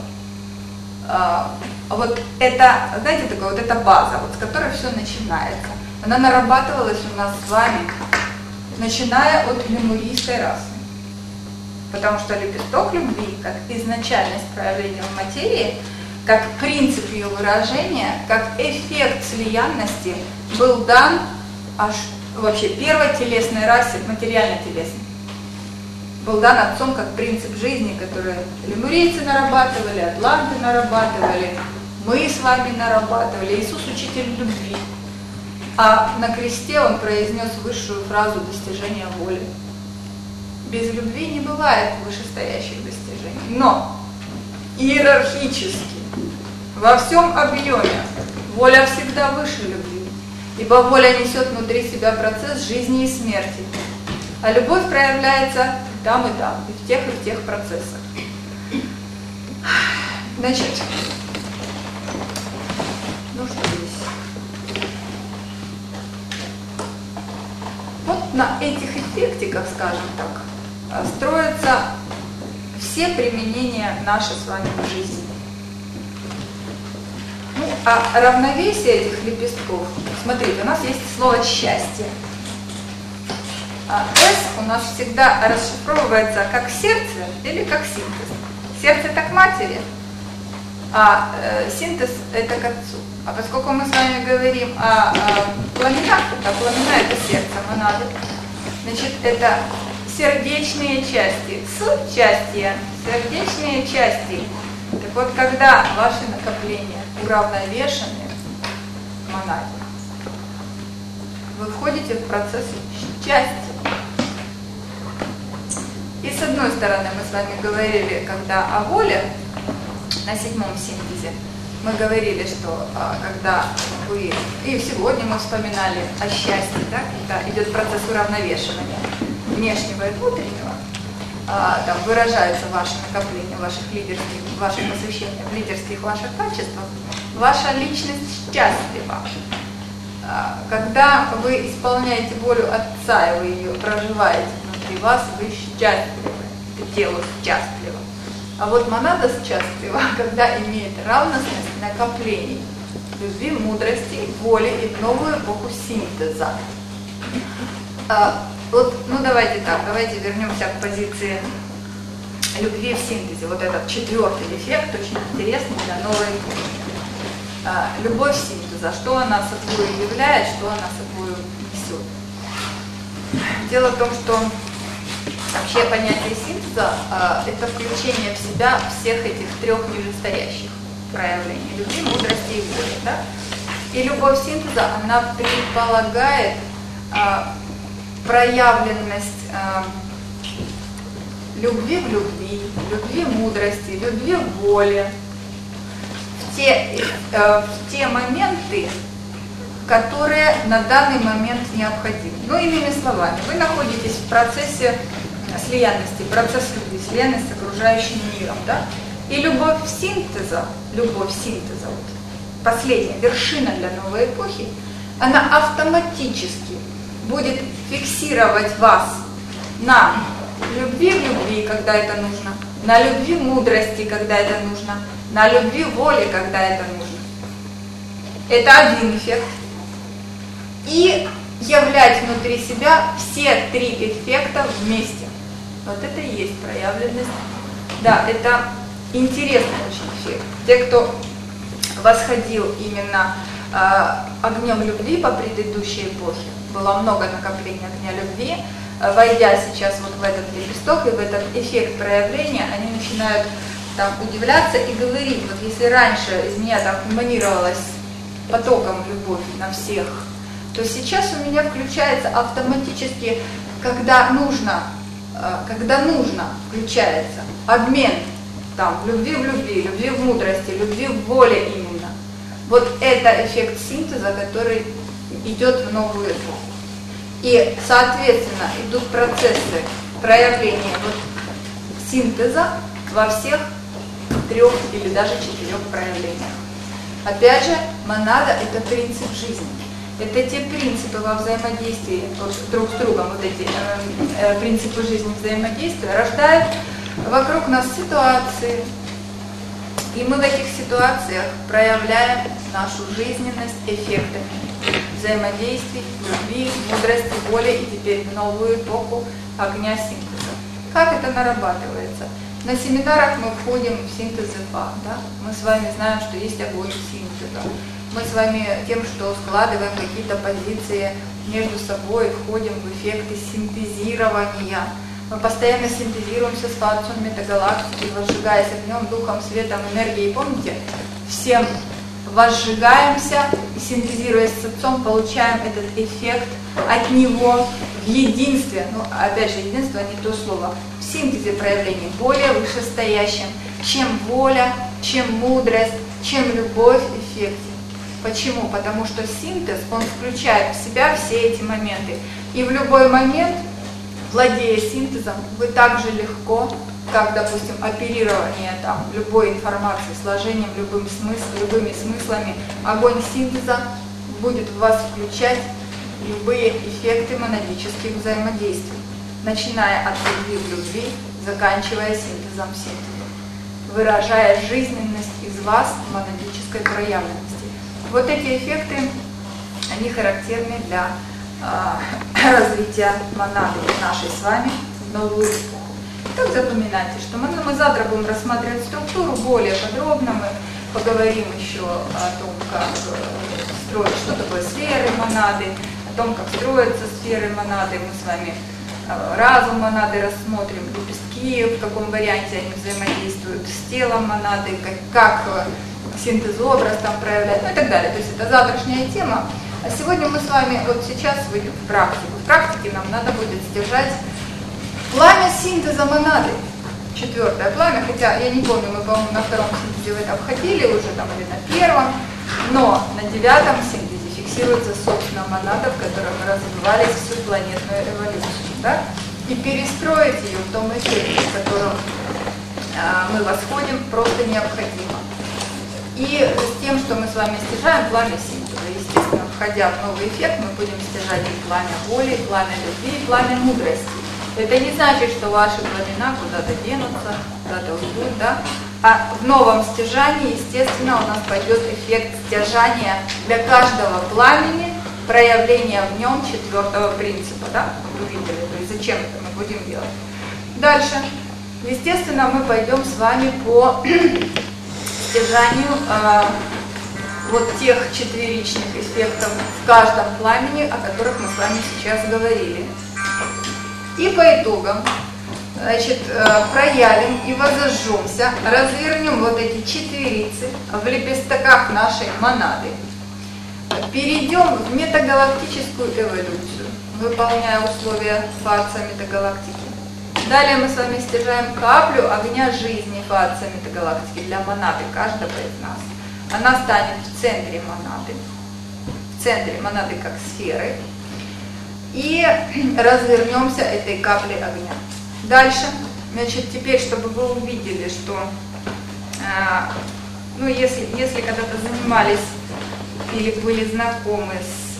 Вот это, знаете, такое, вот эта база, вот с которой все начинается. Она нарабатывалась у нас с вами, начиная от лемурийской расы. Потому что лепесток любви, как изначальность проявления в материи, как принцип ее выражения, как эффект слиянности был дан аж вообще первой телесной расе, материально-телесной. Был дан Отцом как принцип жизни, который лемурийцы нарабатывали, атланты нарабатывали, мы с вами нарабатывали, Иисус учитель любви. А на кресте он произнес высшую фразу достижения воли. Без любви не бывает вышестоящих достижений. Но иерархически, во всем объеме, воля всегда выше любви. Ибо воля несет внутри себя процесс жизни и смерти. А любовь проявляется там, и в тех процессах. Значит, ну что здесь? Вот на этих эффектиках, скажем так, строятся все применения наши с вами в жизни. Ну, а равновесие этих лепестков, смотрите, у нас есть слово «счастье». «С» у нас всегда расшифровывается как сердце или как синтез. Сердце это к матери, а синтез это к отцу. А поскольку мы с вами говорим о пламенах, то пламена это сердце, монады, значит, это сердечные части, счастья, сердечные части. Так вот, когда ваши накопления уравновешены в монаде, вы входите в процесс счастья. И с одной стороны мы с вами говорили, когда о воле, на 7-м синтезе, мы говорили, что когда вы, и сегодня мы вспоминали о счастье, да, когда идет процесс уравновешивания внешнего и внутреннего, там выражаются ваши накопления, ваше посвящение в лидерских ваших качествах, ваша личность счастлива. Когда вы исполняете волю Отца, и вы ее проживаете внутри вас, вы счастливы, это тело счастливо. А вот монада счастлива, когда имеет равностность накоплений любви, мудрости, воли и в новую эпоху синтеза. Вот, ну давайте так, давайте вернемся к позиции любви в синтезе. Вот этот 4-й эффект очень интересный для новой эпохи. Любовь синтеза, что она собой являет, что она собой несет. Дело в том, что вообще понятие синтеза это включение в себя всех этих 3 нижестоящих проявлений любви, мудрости и воли. Да? И любовь синтеза, она предполагает проявленность любви в любви, любви в мудрости, любви в воле, в те моменты, которые на данный момент необходимы. Ну, иными словами, вы находитесь в процессе слиянности, процесс любви, слиянность с окружающим миром, да? И любовь синтеза, вот, последняя вершина для новой эпохи, она автоматически будет фиксировать вас на любви в любви, когда это нужно, на любви мудрости, когда это нужно, на любви воли, когда это нужно. Это один эффект. И являть внутри себя все 3 эффекта вместе. Вот это и есть проявленность. Да, это интересный очень эффект. Те, кто восходил именно огнем любви по предыдущей эпохе, было много накоплений огня любви, войдя сейчас вот в этот лепесток и в этот эффект проявления, они начинают там удивляться и говорить, вот если раньше из меня там эманировалась потоком любовь на всех, то сейчас у меня включается автоматически, когда нужно включается обмен там любви в любви, любви в мудрости, любви в воле именно. Вот это эффект синтеза, который идет в новую эпоху. И, соответственно, идут процессы проявления вот синтеза во всех 3 или даже 4 проявлениях. Опять же, монада – это принцип жизни. Это те принципы во взаимодействии друг с другом, вот эти принципы жизни взаимодействия рождают вокруг нас ситуации. И мы в этих ситуациях проявляем нашу жизненность эффектами взаимодействий, любви, мудрости, воли и теперь в новую эпоху огня синтеза. Как это нарабатывается? На семинарах мы входим в синтез ИФА. Да? Мы с вами знаем, что есть огонь синтеза. Мы с вами тем, что складываем какие-то позиции между собой, входим в эффекты синтезирования. Мы постоянно синтезируемся с фацией метагалактики, возжигаясь огнем, духом, светом, энергией. Помните? Всем возжигаемся и, синтезируясь с Отцом, получаем этот эффект от Него в единстве. Ну, опять же, единство не то слово. В синтезе проявлений более вышестоящем, чем воля, чем мудрость, чем любовь в эффекте. Почему? Потому что синтез, он включает в себя все эти моменты. И в любой момент, владея синтезом, вы так же легко, как, допустим, оперирование любой информации, сложением любыми смыслами, огонь синтеза будет в вас включать любые эффекты монадических взаимодействий, начиная от любви в любви, заканчивая синтезом синтеза, выражая жизненность из вас в монадической проявленности. Вот эти эффекты, они характерны для развития монады нашей с вами в новую эпоху. Так запоминайте, что мы завтра будем рассматривать структуру более подробно, мы поговорим еще о том, как строить, что такое сферы монады, о том, как строятся сферы монады, мы с вами разум монады рассмотрим, лепестки, в каком варианте они взаимодействуют с телом монады, как синтез-образ там проявлять, ну и так далее. То есть это завтрашняя тема. А сегодня мы с вами вот сейчас выйдем в практику. В практике нам надо будет стяжать пламя синтеза монады. 4-е пламя, хотя я не помню, мы, по-моему, на 2-м синтезе в это обходили уже там или на 1-м, но на 9-м синтезе фиксируется собственно монада, в которой мы развивались всю планетную эволюцию. Да? И перестроить ее в том эффекте, в котором мы восходим, просто необходимо. И с тем, что мы с вами стяжаем пламя синтеза, естественно, входя в новый эффект, мы будем стяжать и пламя воли, и пламя любви, и пламя мудрости. Это не значит, что ваши пламена куда-то денутся, куда-то уйдут, да? А в новом стяжании, естественно, у нас пойдет эффект стяжания для каждого пламени, проявления в нем 4-го принципа, да? Вы увидели, то есть зачем это мы будем делать. Дальше, естественно, мы пойдем с вами по стяжанию вот тех 4-ричных эффектов в каждом пламени, о которых мы с вами сейчас говорили. И по итогам, значит, проявим и возожжемся, развернем вот эти 4 в лепестках нашей монады, перейдем в метагалактическую эволюцию, выполняя условия фация метагалактики. Далее мы с вами стяжаем каплю огня жизни фация метагалактики для монады каждого из нас. Она станет в центре монады как сферы. И развернемся этой каплей огня. Дальше, значит, теперь, чтобы вы увидели, что, ну, если когда-то занимались или были знакомы с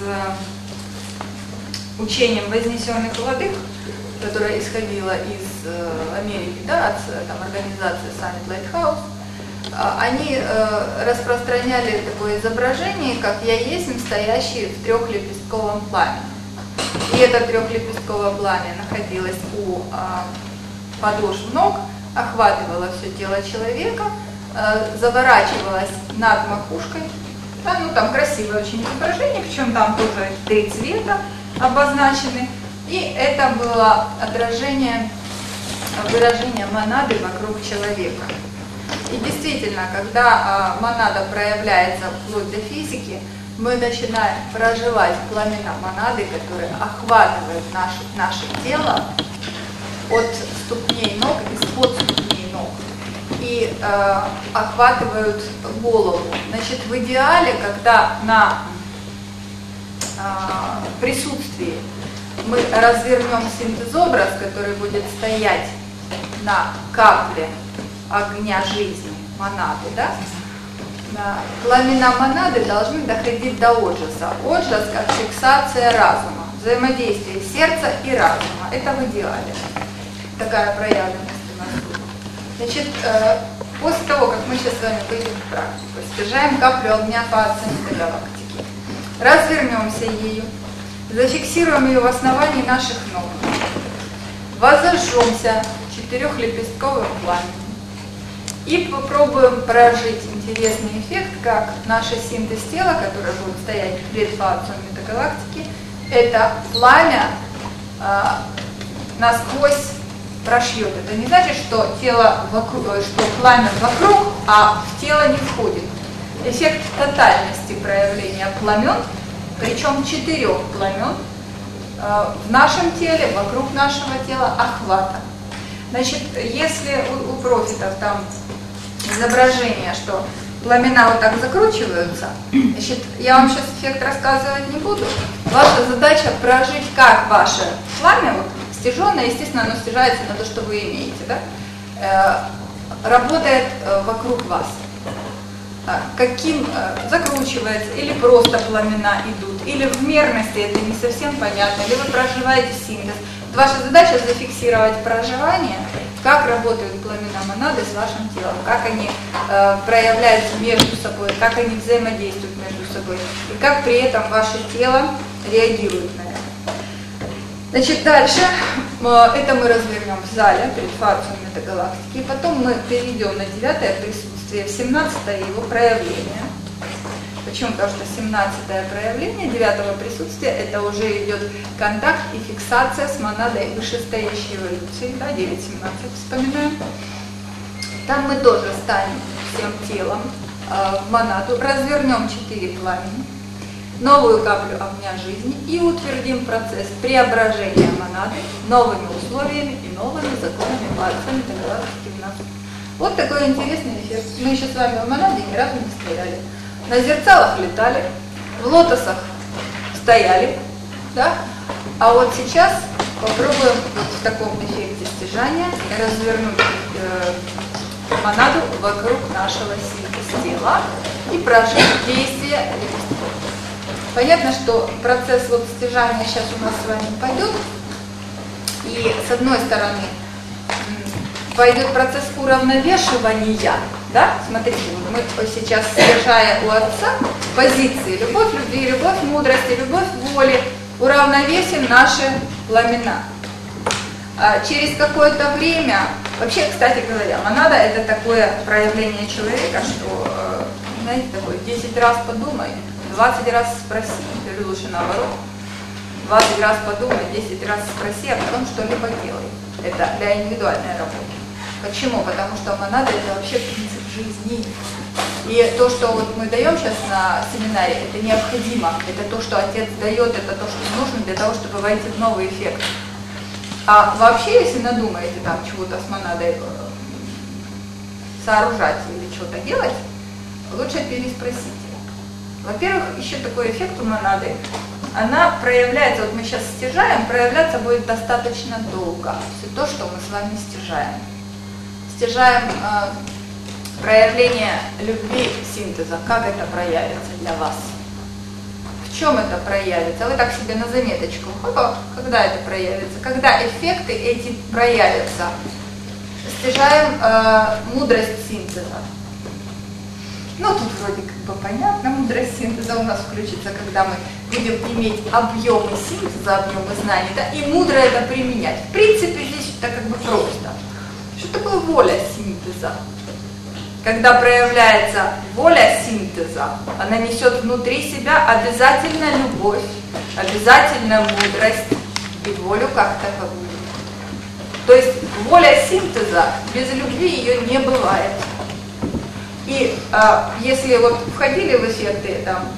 учением вознесенных владык, которое исходило из Америки, да, от там, организации Summit Lighthouse, они распространяли такое изображение, как я есть, стоящий в 3-лепестковом пламени. И это 3-лепестковое пламя находилось у подошв ног, охватывало все тело человека, заворачивалось над макушкой. Да, ну там красивое очень изображение, причем там тоже 3 цвета обозначены. И это было отражение, выражение монады вокруг человека. И действительно, когда монада проявляется вплоть до физики, мы начинаем проживать пламена монады, которые охватывают наше тело от ступней ног, из-под ступней ног, и охватывают голову. Значит, в идеале, когда на присутствии мы развернем синтезобраз, который будет стоять на капле огня жизни, монады, да? Пламена монады должны доходить до отжаса. Отжас как фиксация разума, взаимодействие сердца и разума. Это в идеале. Такая проявленность у нас будет. Значит, после того, как мы сейчас с вами выйдем в практику, стяжаем каплю огня по оценке галактики, развернемся ею, зафиксируем ее в основании наших ног, возожжемся 4-лепестковым пламенем и попробуем прожить интересный эффект, как наш синтез тела, которое будет стоять перед фацией метагалактики, это пламя насквозь прошьет. Это не значит, что тело вокруг, что пламя вокруг, а в тело не входит. Эффект тотальности проявления пламен, причем 4 пламен в нашем теле, вокруг нашего тела, охвата. Значит, если у профитов там изображение, что пламена вот так закручиваются, значит, я вам сейчас эффект рассказывать не буду. Ваша задача прожить, как ваше пламя, вот, стяженное, естественно, оно стяжается на то, что вы имеете, да, работает вокруг вас. Каким закручивается, или просто пламена идут, или в мерности, это не совсем понятно, или вы проживаете синтез. Ваша задача зафиксировать проживание, как работают пламена монады с вашим телом, как они проявляются между собой, как они взаимодействуют между собой, и как при этом ваше тело реагирует на это. Значит, дальше это мы развернем в зале перед фацией метагалактики, и потом мы перейдем на 9-е присутствие, в 17-е его проявление. Почему? Потому что 17-е проявление 9-го присутствия это уже идет контакт и фиксация с монадой вышестоящей эволюции, да, 9-17 вспоминаем. Там мы тоже станем всем телом в монаду, развернем 4 пламени, новую каплю огня жизни и утвердим процесс преображения монады новыми условиями и новыми законами фацией метагалактики в нас. Вот такой интересный эффект. Мы еще с вами в монаде ни разу не стояли. На зерцалах летали, в лотосах стояли, да? А вот сейчас попробуем вот в таком эффекте стяжания развернуть монаду вокруг нашего синтез тела и прожить действие лепестков. Понятно, что процесс вот стяжания сейчас у нас с вами пойдет, и с одной стороны пойдет процесс уравновешивания, да? Смотрите, мы сейчас, стяжая у Отца позиции любовь, любви, любовь, мудрости, любовь, воли, уравновесим наши пламена. Через какое-то время, вообще, кстати говоря, монада это такое проявление человека, что, знаете, такое, 10 раз подумай, 20 раз спроси, или лучше наоборот, 20 раз подумай, 10 раз спроси, а потом что-либо делай. Это для индивидуальной работы. Почему? Потому что монада это вообще принцип жизни. И то, что вот мы даем сейчас на семинаре, это необходимо. Это то, что Отец дает, это то, что нужно для того, чтобы войти в новый эффект. А вообще, если надумаете там чего-то с монадой сооружать или что-то делать, лучше переспросите. Во-первых, еще такой эффект у монады. Она проявляется, вот мы сейчас стяжаем, проявляться будет достаточно долго. Все то, что мы с вами стяжаем. Стяжаем проявление любви синтеза. Как это проявится для вас? В чем это проявится? Вы так себе на заметочку. Опа, когда это проявится? Когда эффекты эти проявятся? Стяжаем мудрость синтеза. Ну, тут вроде как бы понятно, мудрость синтеза у нас включится, когда мы будем иметь объемы синтеза, объемы знаний, да, и мудро это применять. В принципе, здесь это как бы просто. Что такое воля синтеза? Когда проявляется воля синтеза, она несет внутри себя обязательно любовь, обязательно мудрость и волю как таковую. То есть воля синтеза, без любви ее не бывает. И если вот входили в эффекты там,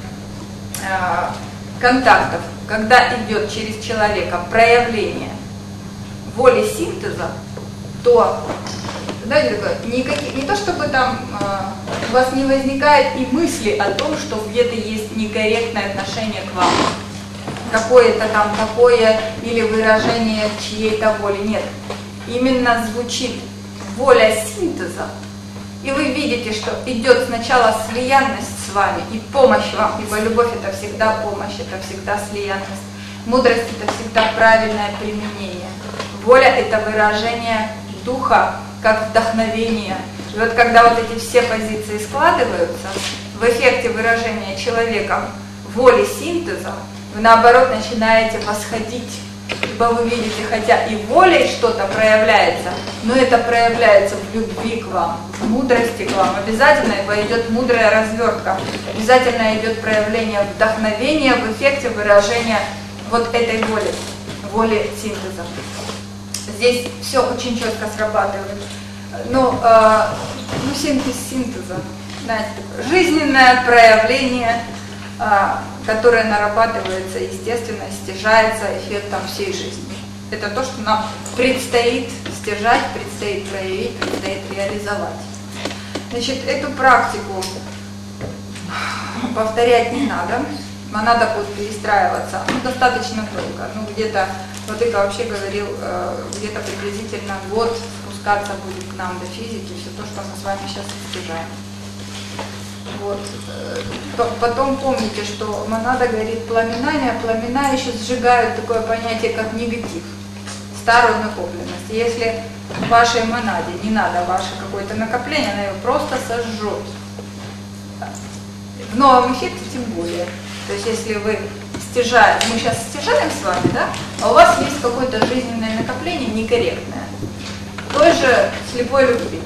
контактов, когда идет через человека проявление воли синтеза, то знаете, такое, не то чтобы там у вас не возникает и мысли о том, что где-то есть некорректное отношение к вам, какое-то там такое или выражение чьей-то воли. Нет, именно звучит воля синтеза, и вы видите, что идет сначала слиянность с вами и помощь вам, ибо любовь это всегда помощь, это всегда слиянность. Мудрость это всегда правильное применение. Воля это выражение духа, как вдохновение. И вот когда вот эти все позиции складываются, в эффекте выражения человеком воли синтеза, вы наоборот начинаете восходить. Ибо вы видите, хотя и волей что-то проявляется, но это проявляется в любви к вам, в мудрости к вам. Обязательно идет мудрая развертка, обязательно идет проявление вдохновения в эффекте выражения вот этой воли синтеза. Здесь все очень четко срабатывает. Но синтез синтеза, знаете, такое жизненное проявление, которое нарабатывается, естественно, стяжается эффектом всей жизни. Это то, что нам предстоит стяжать, предстоит проявить, предстоит реализовать. Значит, эту практику повторять не надо, монада будет перестраиваться, достаточно долго. Где-то, вот Ика вообще говорил, где-то приблизительно год спускаться будет к нам до физики, все то, что мы с вами сейчас стяжаем. Вот. Потом помните, что монада говорит пламенами, а пламена еще сжигают такое понятие, как негатив, старую накопленность. Если вашей монаде не надо ваше какое-то накопление, она ее просто сожжет. В новом эффекте тем более. То есть если вы стяжаете, мы сейчас стяжаем с вами, да, а у вас есть какое-то жизненное накопление некорректное, той же слепой любви.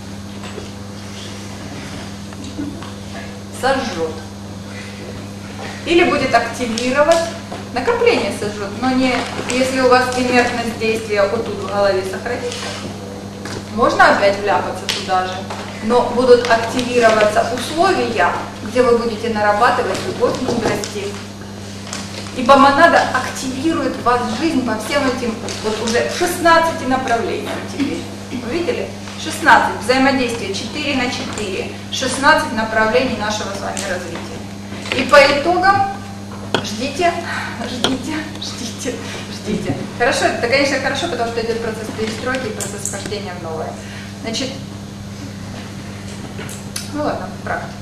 Сожжет. Или будет активировать, накопление сожжет, но не если у вас инертность действия вот тут в голове сохранится. Можно опять вляпаться туда же, но будут активироваться условия, где вы будете нарабатывать любовь, мудрости. Ибо монада активирует в вас жизнь по всем этим, вот уже 16 направлениям теперь. Вы видели? 16 взаимодействия, 4 на 4, 16 направлений нашего с вами развития. И по итогам ждите. Хорошо, это, конечно, хорошо, потому что идет процесс перестройки и процесс вхождения в новое. Значит, ну ладно, практика.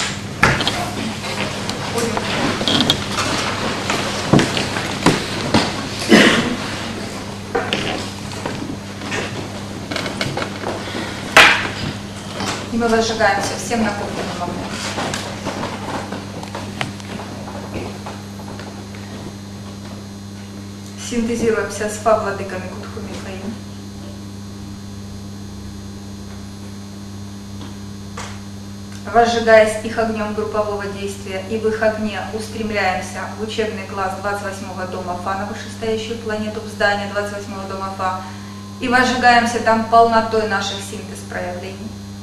И мы возжигаемся всем накопленным огнем. Синтезируемся с владыками Кутхуми Фаим. Возжигаясь их огнем группового действия и в их огне устремляемся в учебный класс 28-го дома Фа на вышестоящую планету в здание 28-го дома Фа и возжигаемся там полнотой наших синтез проявлений.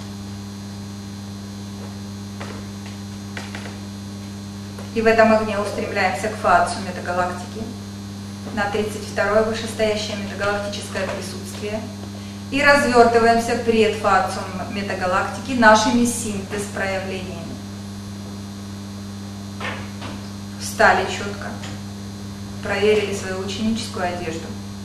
И в этом огне устремляемся к Фа-Отцу метагалактики, на 32-е вышестоящее метагалактическое присутствие, и развертываемся пред Фа-Отцом метагалактики нашими синтез-проявлениями. Встали четко, проверили свою ученическую одежду.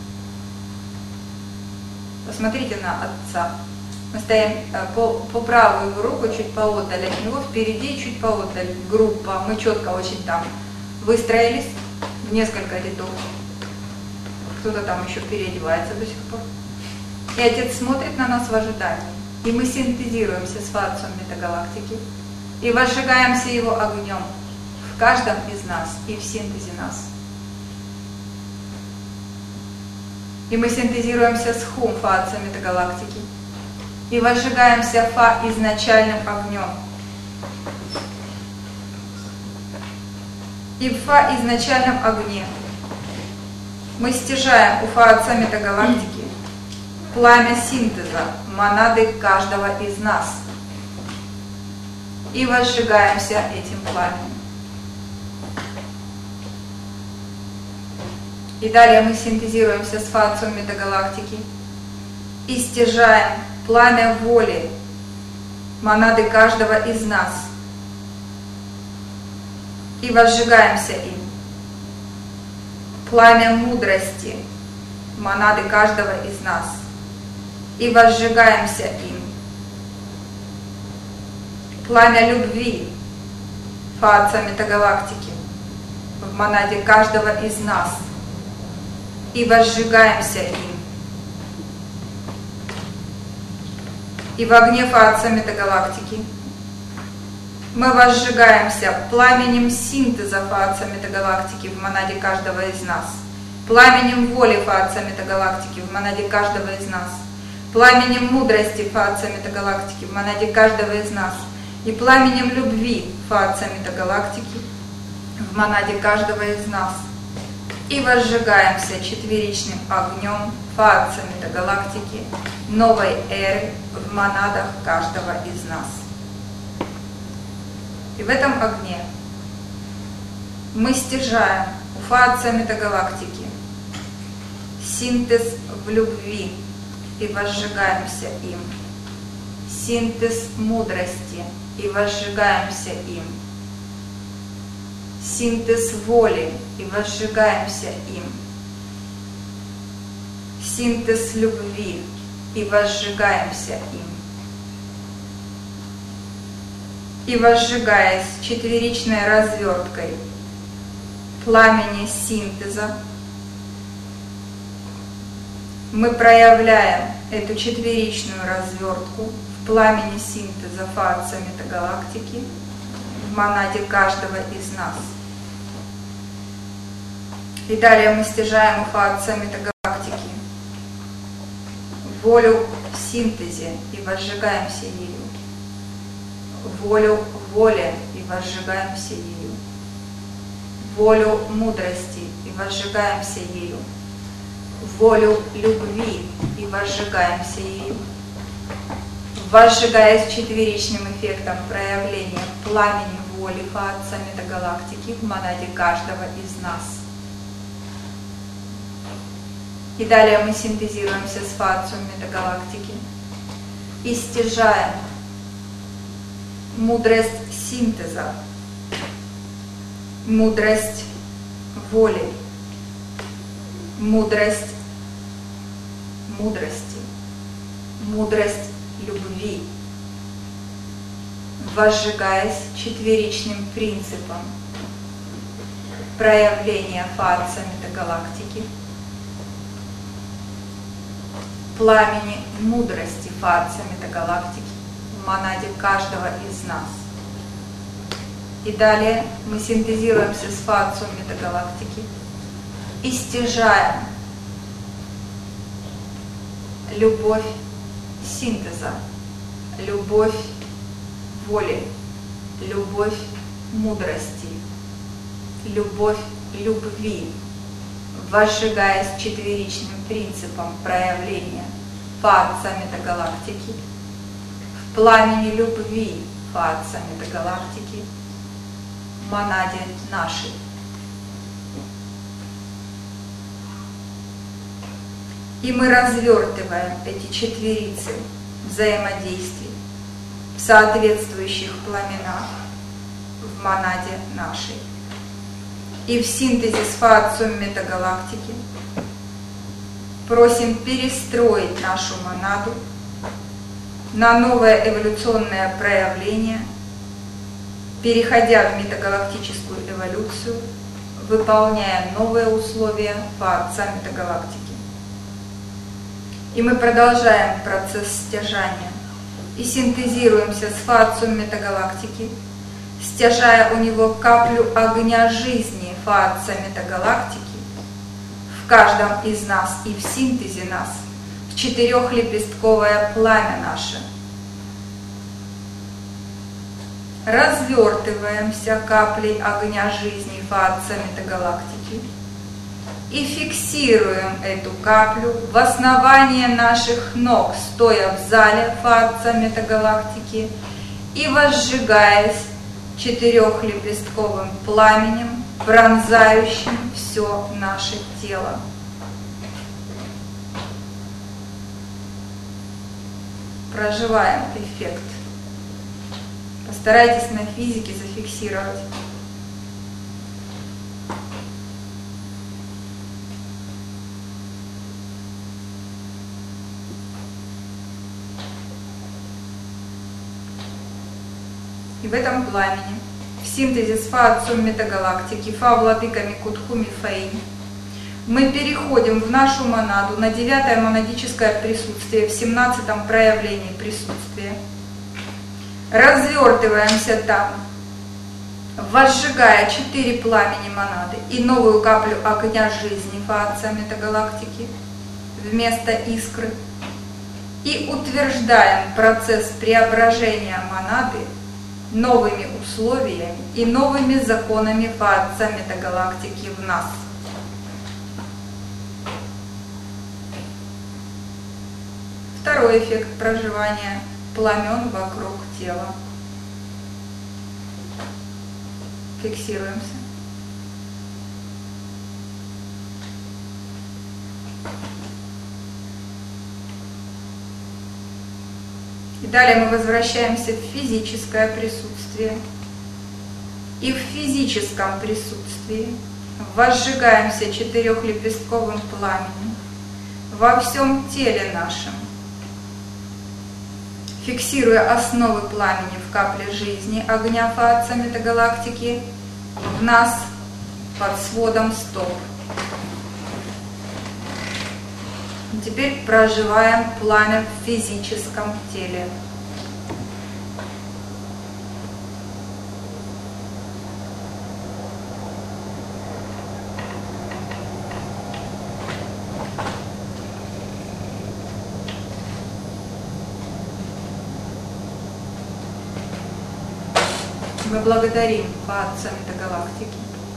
Посмотрите на Отца. Мы стоим по правую его руку, чуть поотдаль от него, впереди чуть поотдаль группа. Мы четко очень там выстроились в несколько рядов. Кто-то там еще переодевается до сих пор. И Отец смотрит на нас в ожидании. И мы синтезируемся с Фа-Отцом метагалактики и возжигаемся его огнем в каждом из нас и в синтезе нас. И мы синтезируемся с Хум Фа-Отца метагалактики и возжигаемся Фа изначальным огнем. И в Фа изначальном огне мы стяжаем у Фа-Отца метагалактики пламя синтеза монады каждого из нас и возжигаемся этим пламенем. И далее мы синтезируемся с Фа-Отцом метагалактики и стяжаем пламя воли монады каждого из нас и возжигаемся им. Пламя мудрости монады каждого из нас и возжигаемся им. пламя любви Фа-Отца Метагалактики в монаде каждого из нас и возжигаемся им. И в огне Фа-Отца Метагалактики мы возжигаемся пламенем синтеза Фа-Отца Метагалактики в монаде каждого из нас, пламенем воли Фа-Отца Метагалактики в монаде каждого из нас, пламенем мудрости Фа-Отца Метагалактики в монаде каждого из нас и пламенем любви Фа-Отца Метагалактики в монаде каждого из нас. И возжигаемся четверичным огнем Фа-Отца Метагалактики новой эры в монадах каждого из нас. И в этом огне мы стяжаем у Фа-Отца Метагалактики синтез в любви и возжигаемся им, синтез мудрости и возжигаемся им, синтез воли и возжигаемся им, синтез любви и возжигаемся им. И возжигаясь четверичной разверткой пламени синтеза, мы проявляем эту четверичную развертку в пламени синтеза Фа-Отца Метагалактики в монаде каждого из нас. И далее мы стяжаем у Фа-Отца Метагалактики волю в синтезе и возжигаемся ею, волю воли и возжигаемся ею, волю мудрости и возжигаемся ею, волю любви и возжигаемся ею, возжигаясь четверичным эффектом проявления пламени воли Фа-Отца Метагалактики в монаде каждого из нас. И далее мы синтезируемся с Фа-Отцом Метагалактики и стяжаем мудрость синтеза, мудрость воли, мудрость мудрости, мудрость любви, возжигаясь четверичным принципом проявления Фа-Отца Метагалактики, пламени мудрости Фа-Отца Метагалактики в монаде каждого из нас. И далее мы синтезируемся с Фа-Отцом Метагалактики и стяжаем любовь синтеза, любовь воли, любовь мудрости, любовь любви, возжигаясь четверичным принципом проявления Фа-Отца Метагалактики в пламени любви Фа-Отца Метагалактики в монаде нашей. И мы развертываем эти четверицы взаимодействий в соответствующих пламенах в монаде нашей. И в синтезе с Фа-Отцом Метагалактики просим перестроить нашу монаду на новое эволюционное проявление, переходя в метагалактическую эволюцию, выполняя новые условия Фа-Отца Метагалактики. И мы продолжаем процесс стяжания и синтезируемся с Фа-Отцом Метагалактики, стяжая у него каплю огня жизни Фа-Отца Метагалактики в каждом из нас и в синтезе нас, в четырехлепестковое пламя наше. Развертываемся каплей огня жизни Фа-Отца Метагалактики и фиксируем эту каплю в основании наших ног, стоя в зале Фа-Отца Метагалактики и возжигаясь четырехлепестковым пламенем, пронзающим все наше тело. Проживаем эффект. Постарайтесь на физике зафиксировать. И в этом пламени, в синтезе с Фа Отцом Метагалактики, Фа Владыками Кутхуми Фаинь, мы переходим в нашу монаду на 9-е монадическое присутствие, в 17-м проявлении присутствия. Развертываемся там, возжигая 4 пламени монады и новую каплю огня жизни Фа Отца Метагалактики вместо искры. И утверждаем процесс преображения монады новыми условиями и новыми законами Фа Отца Метагалактики в нас. Второй эффект проживания – пламен вокруг тела. Фиксируемся. И далее мы возвращаемся в физическое присутствие. И в физическом присутствии возжигаемся 4-лепестковым пламенем во всем теле нашем, фиксируя основы пламени в капле жизни огня Фа Отца Метагалактики в нас под сводом стоп. Теперь проживаем пламя в физическом теле. Мы благодарим Фа Отца Метагалактики,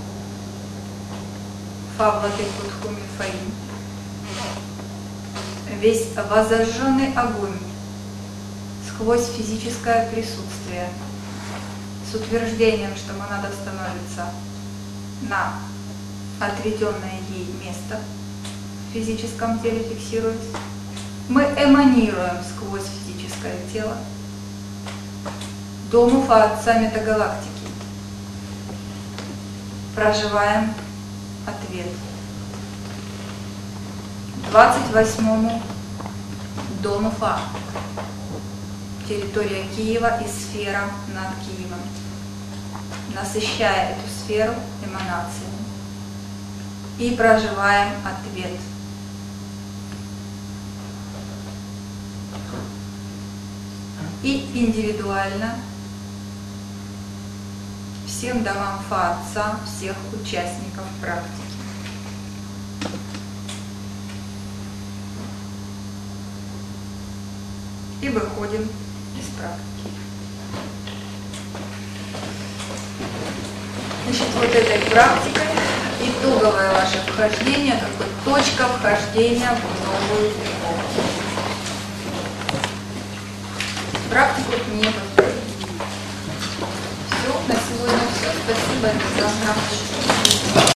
Фа Владыку Кутхуми Фаинь, весь возожженный огонь сквозь физическое присутствие с утверждением, что монада становится на отведенное ей место в физическом теле, фиксируясь. Мы эманируем сквозь физическое тело Дому Фа Отца Метагалактики. Проживаем ответ 28-му Дому Фа, территория Киева и сфера над Киевом, насыщая эту сферу эманациями. И проживаем ответ. И индивидуально всем домам Фа Отца, всех участников практики. И выходим из практики. Значит, вот этой практикой итоговое ваше вхождение, как бы точка вхождения в новую эпоху. Практику не повторим. Все, на сегодня все. Спасибо за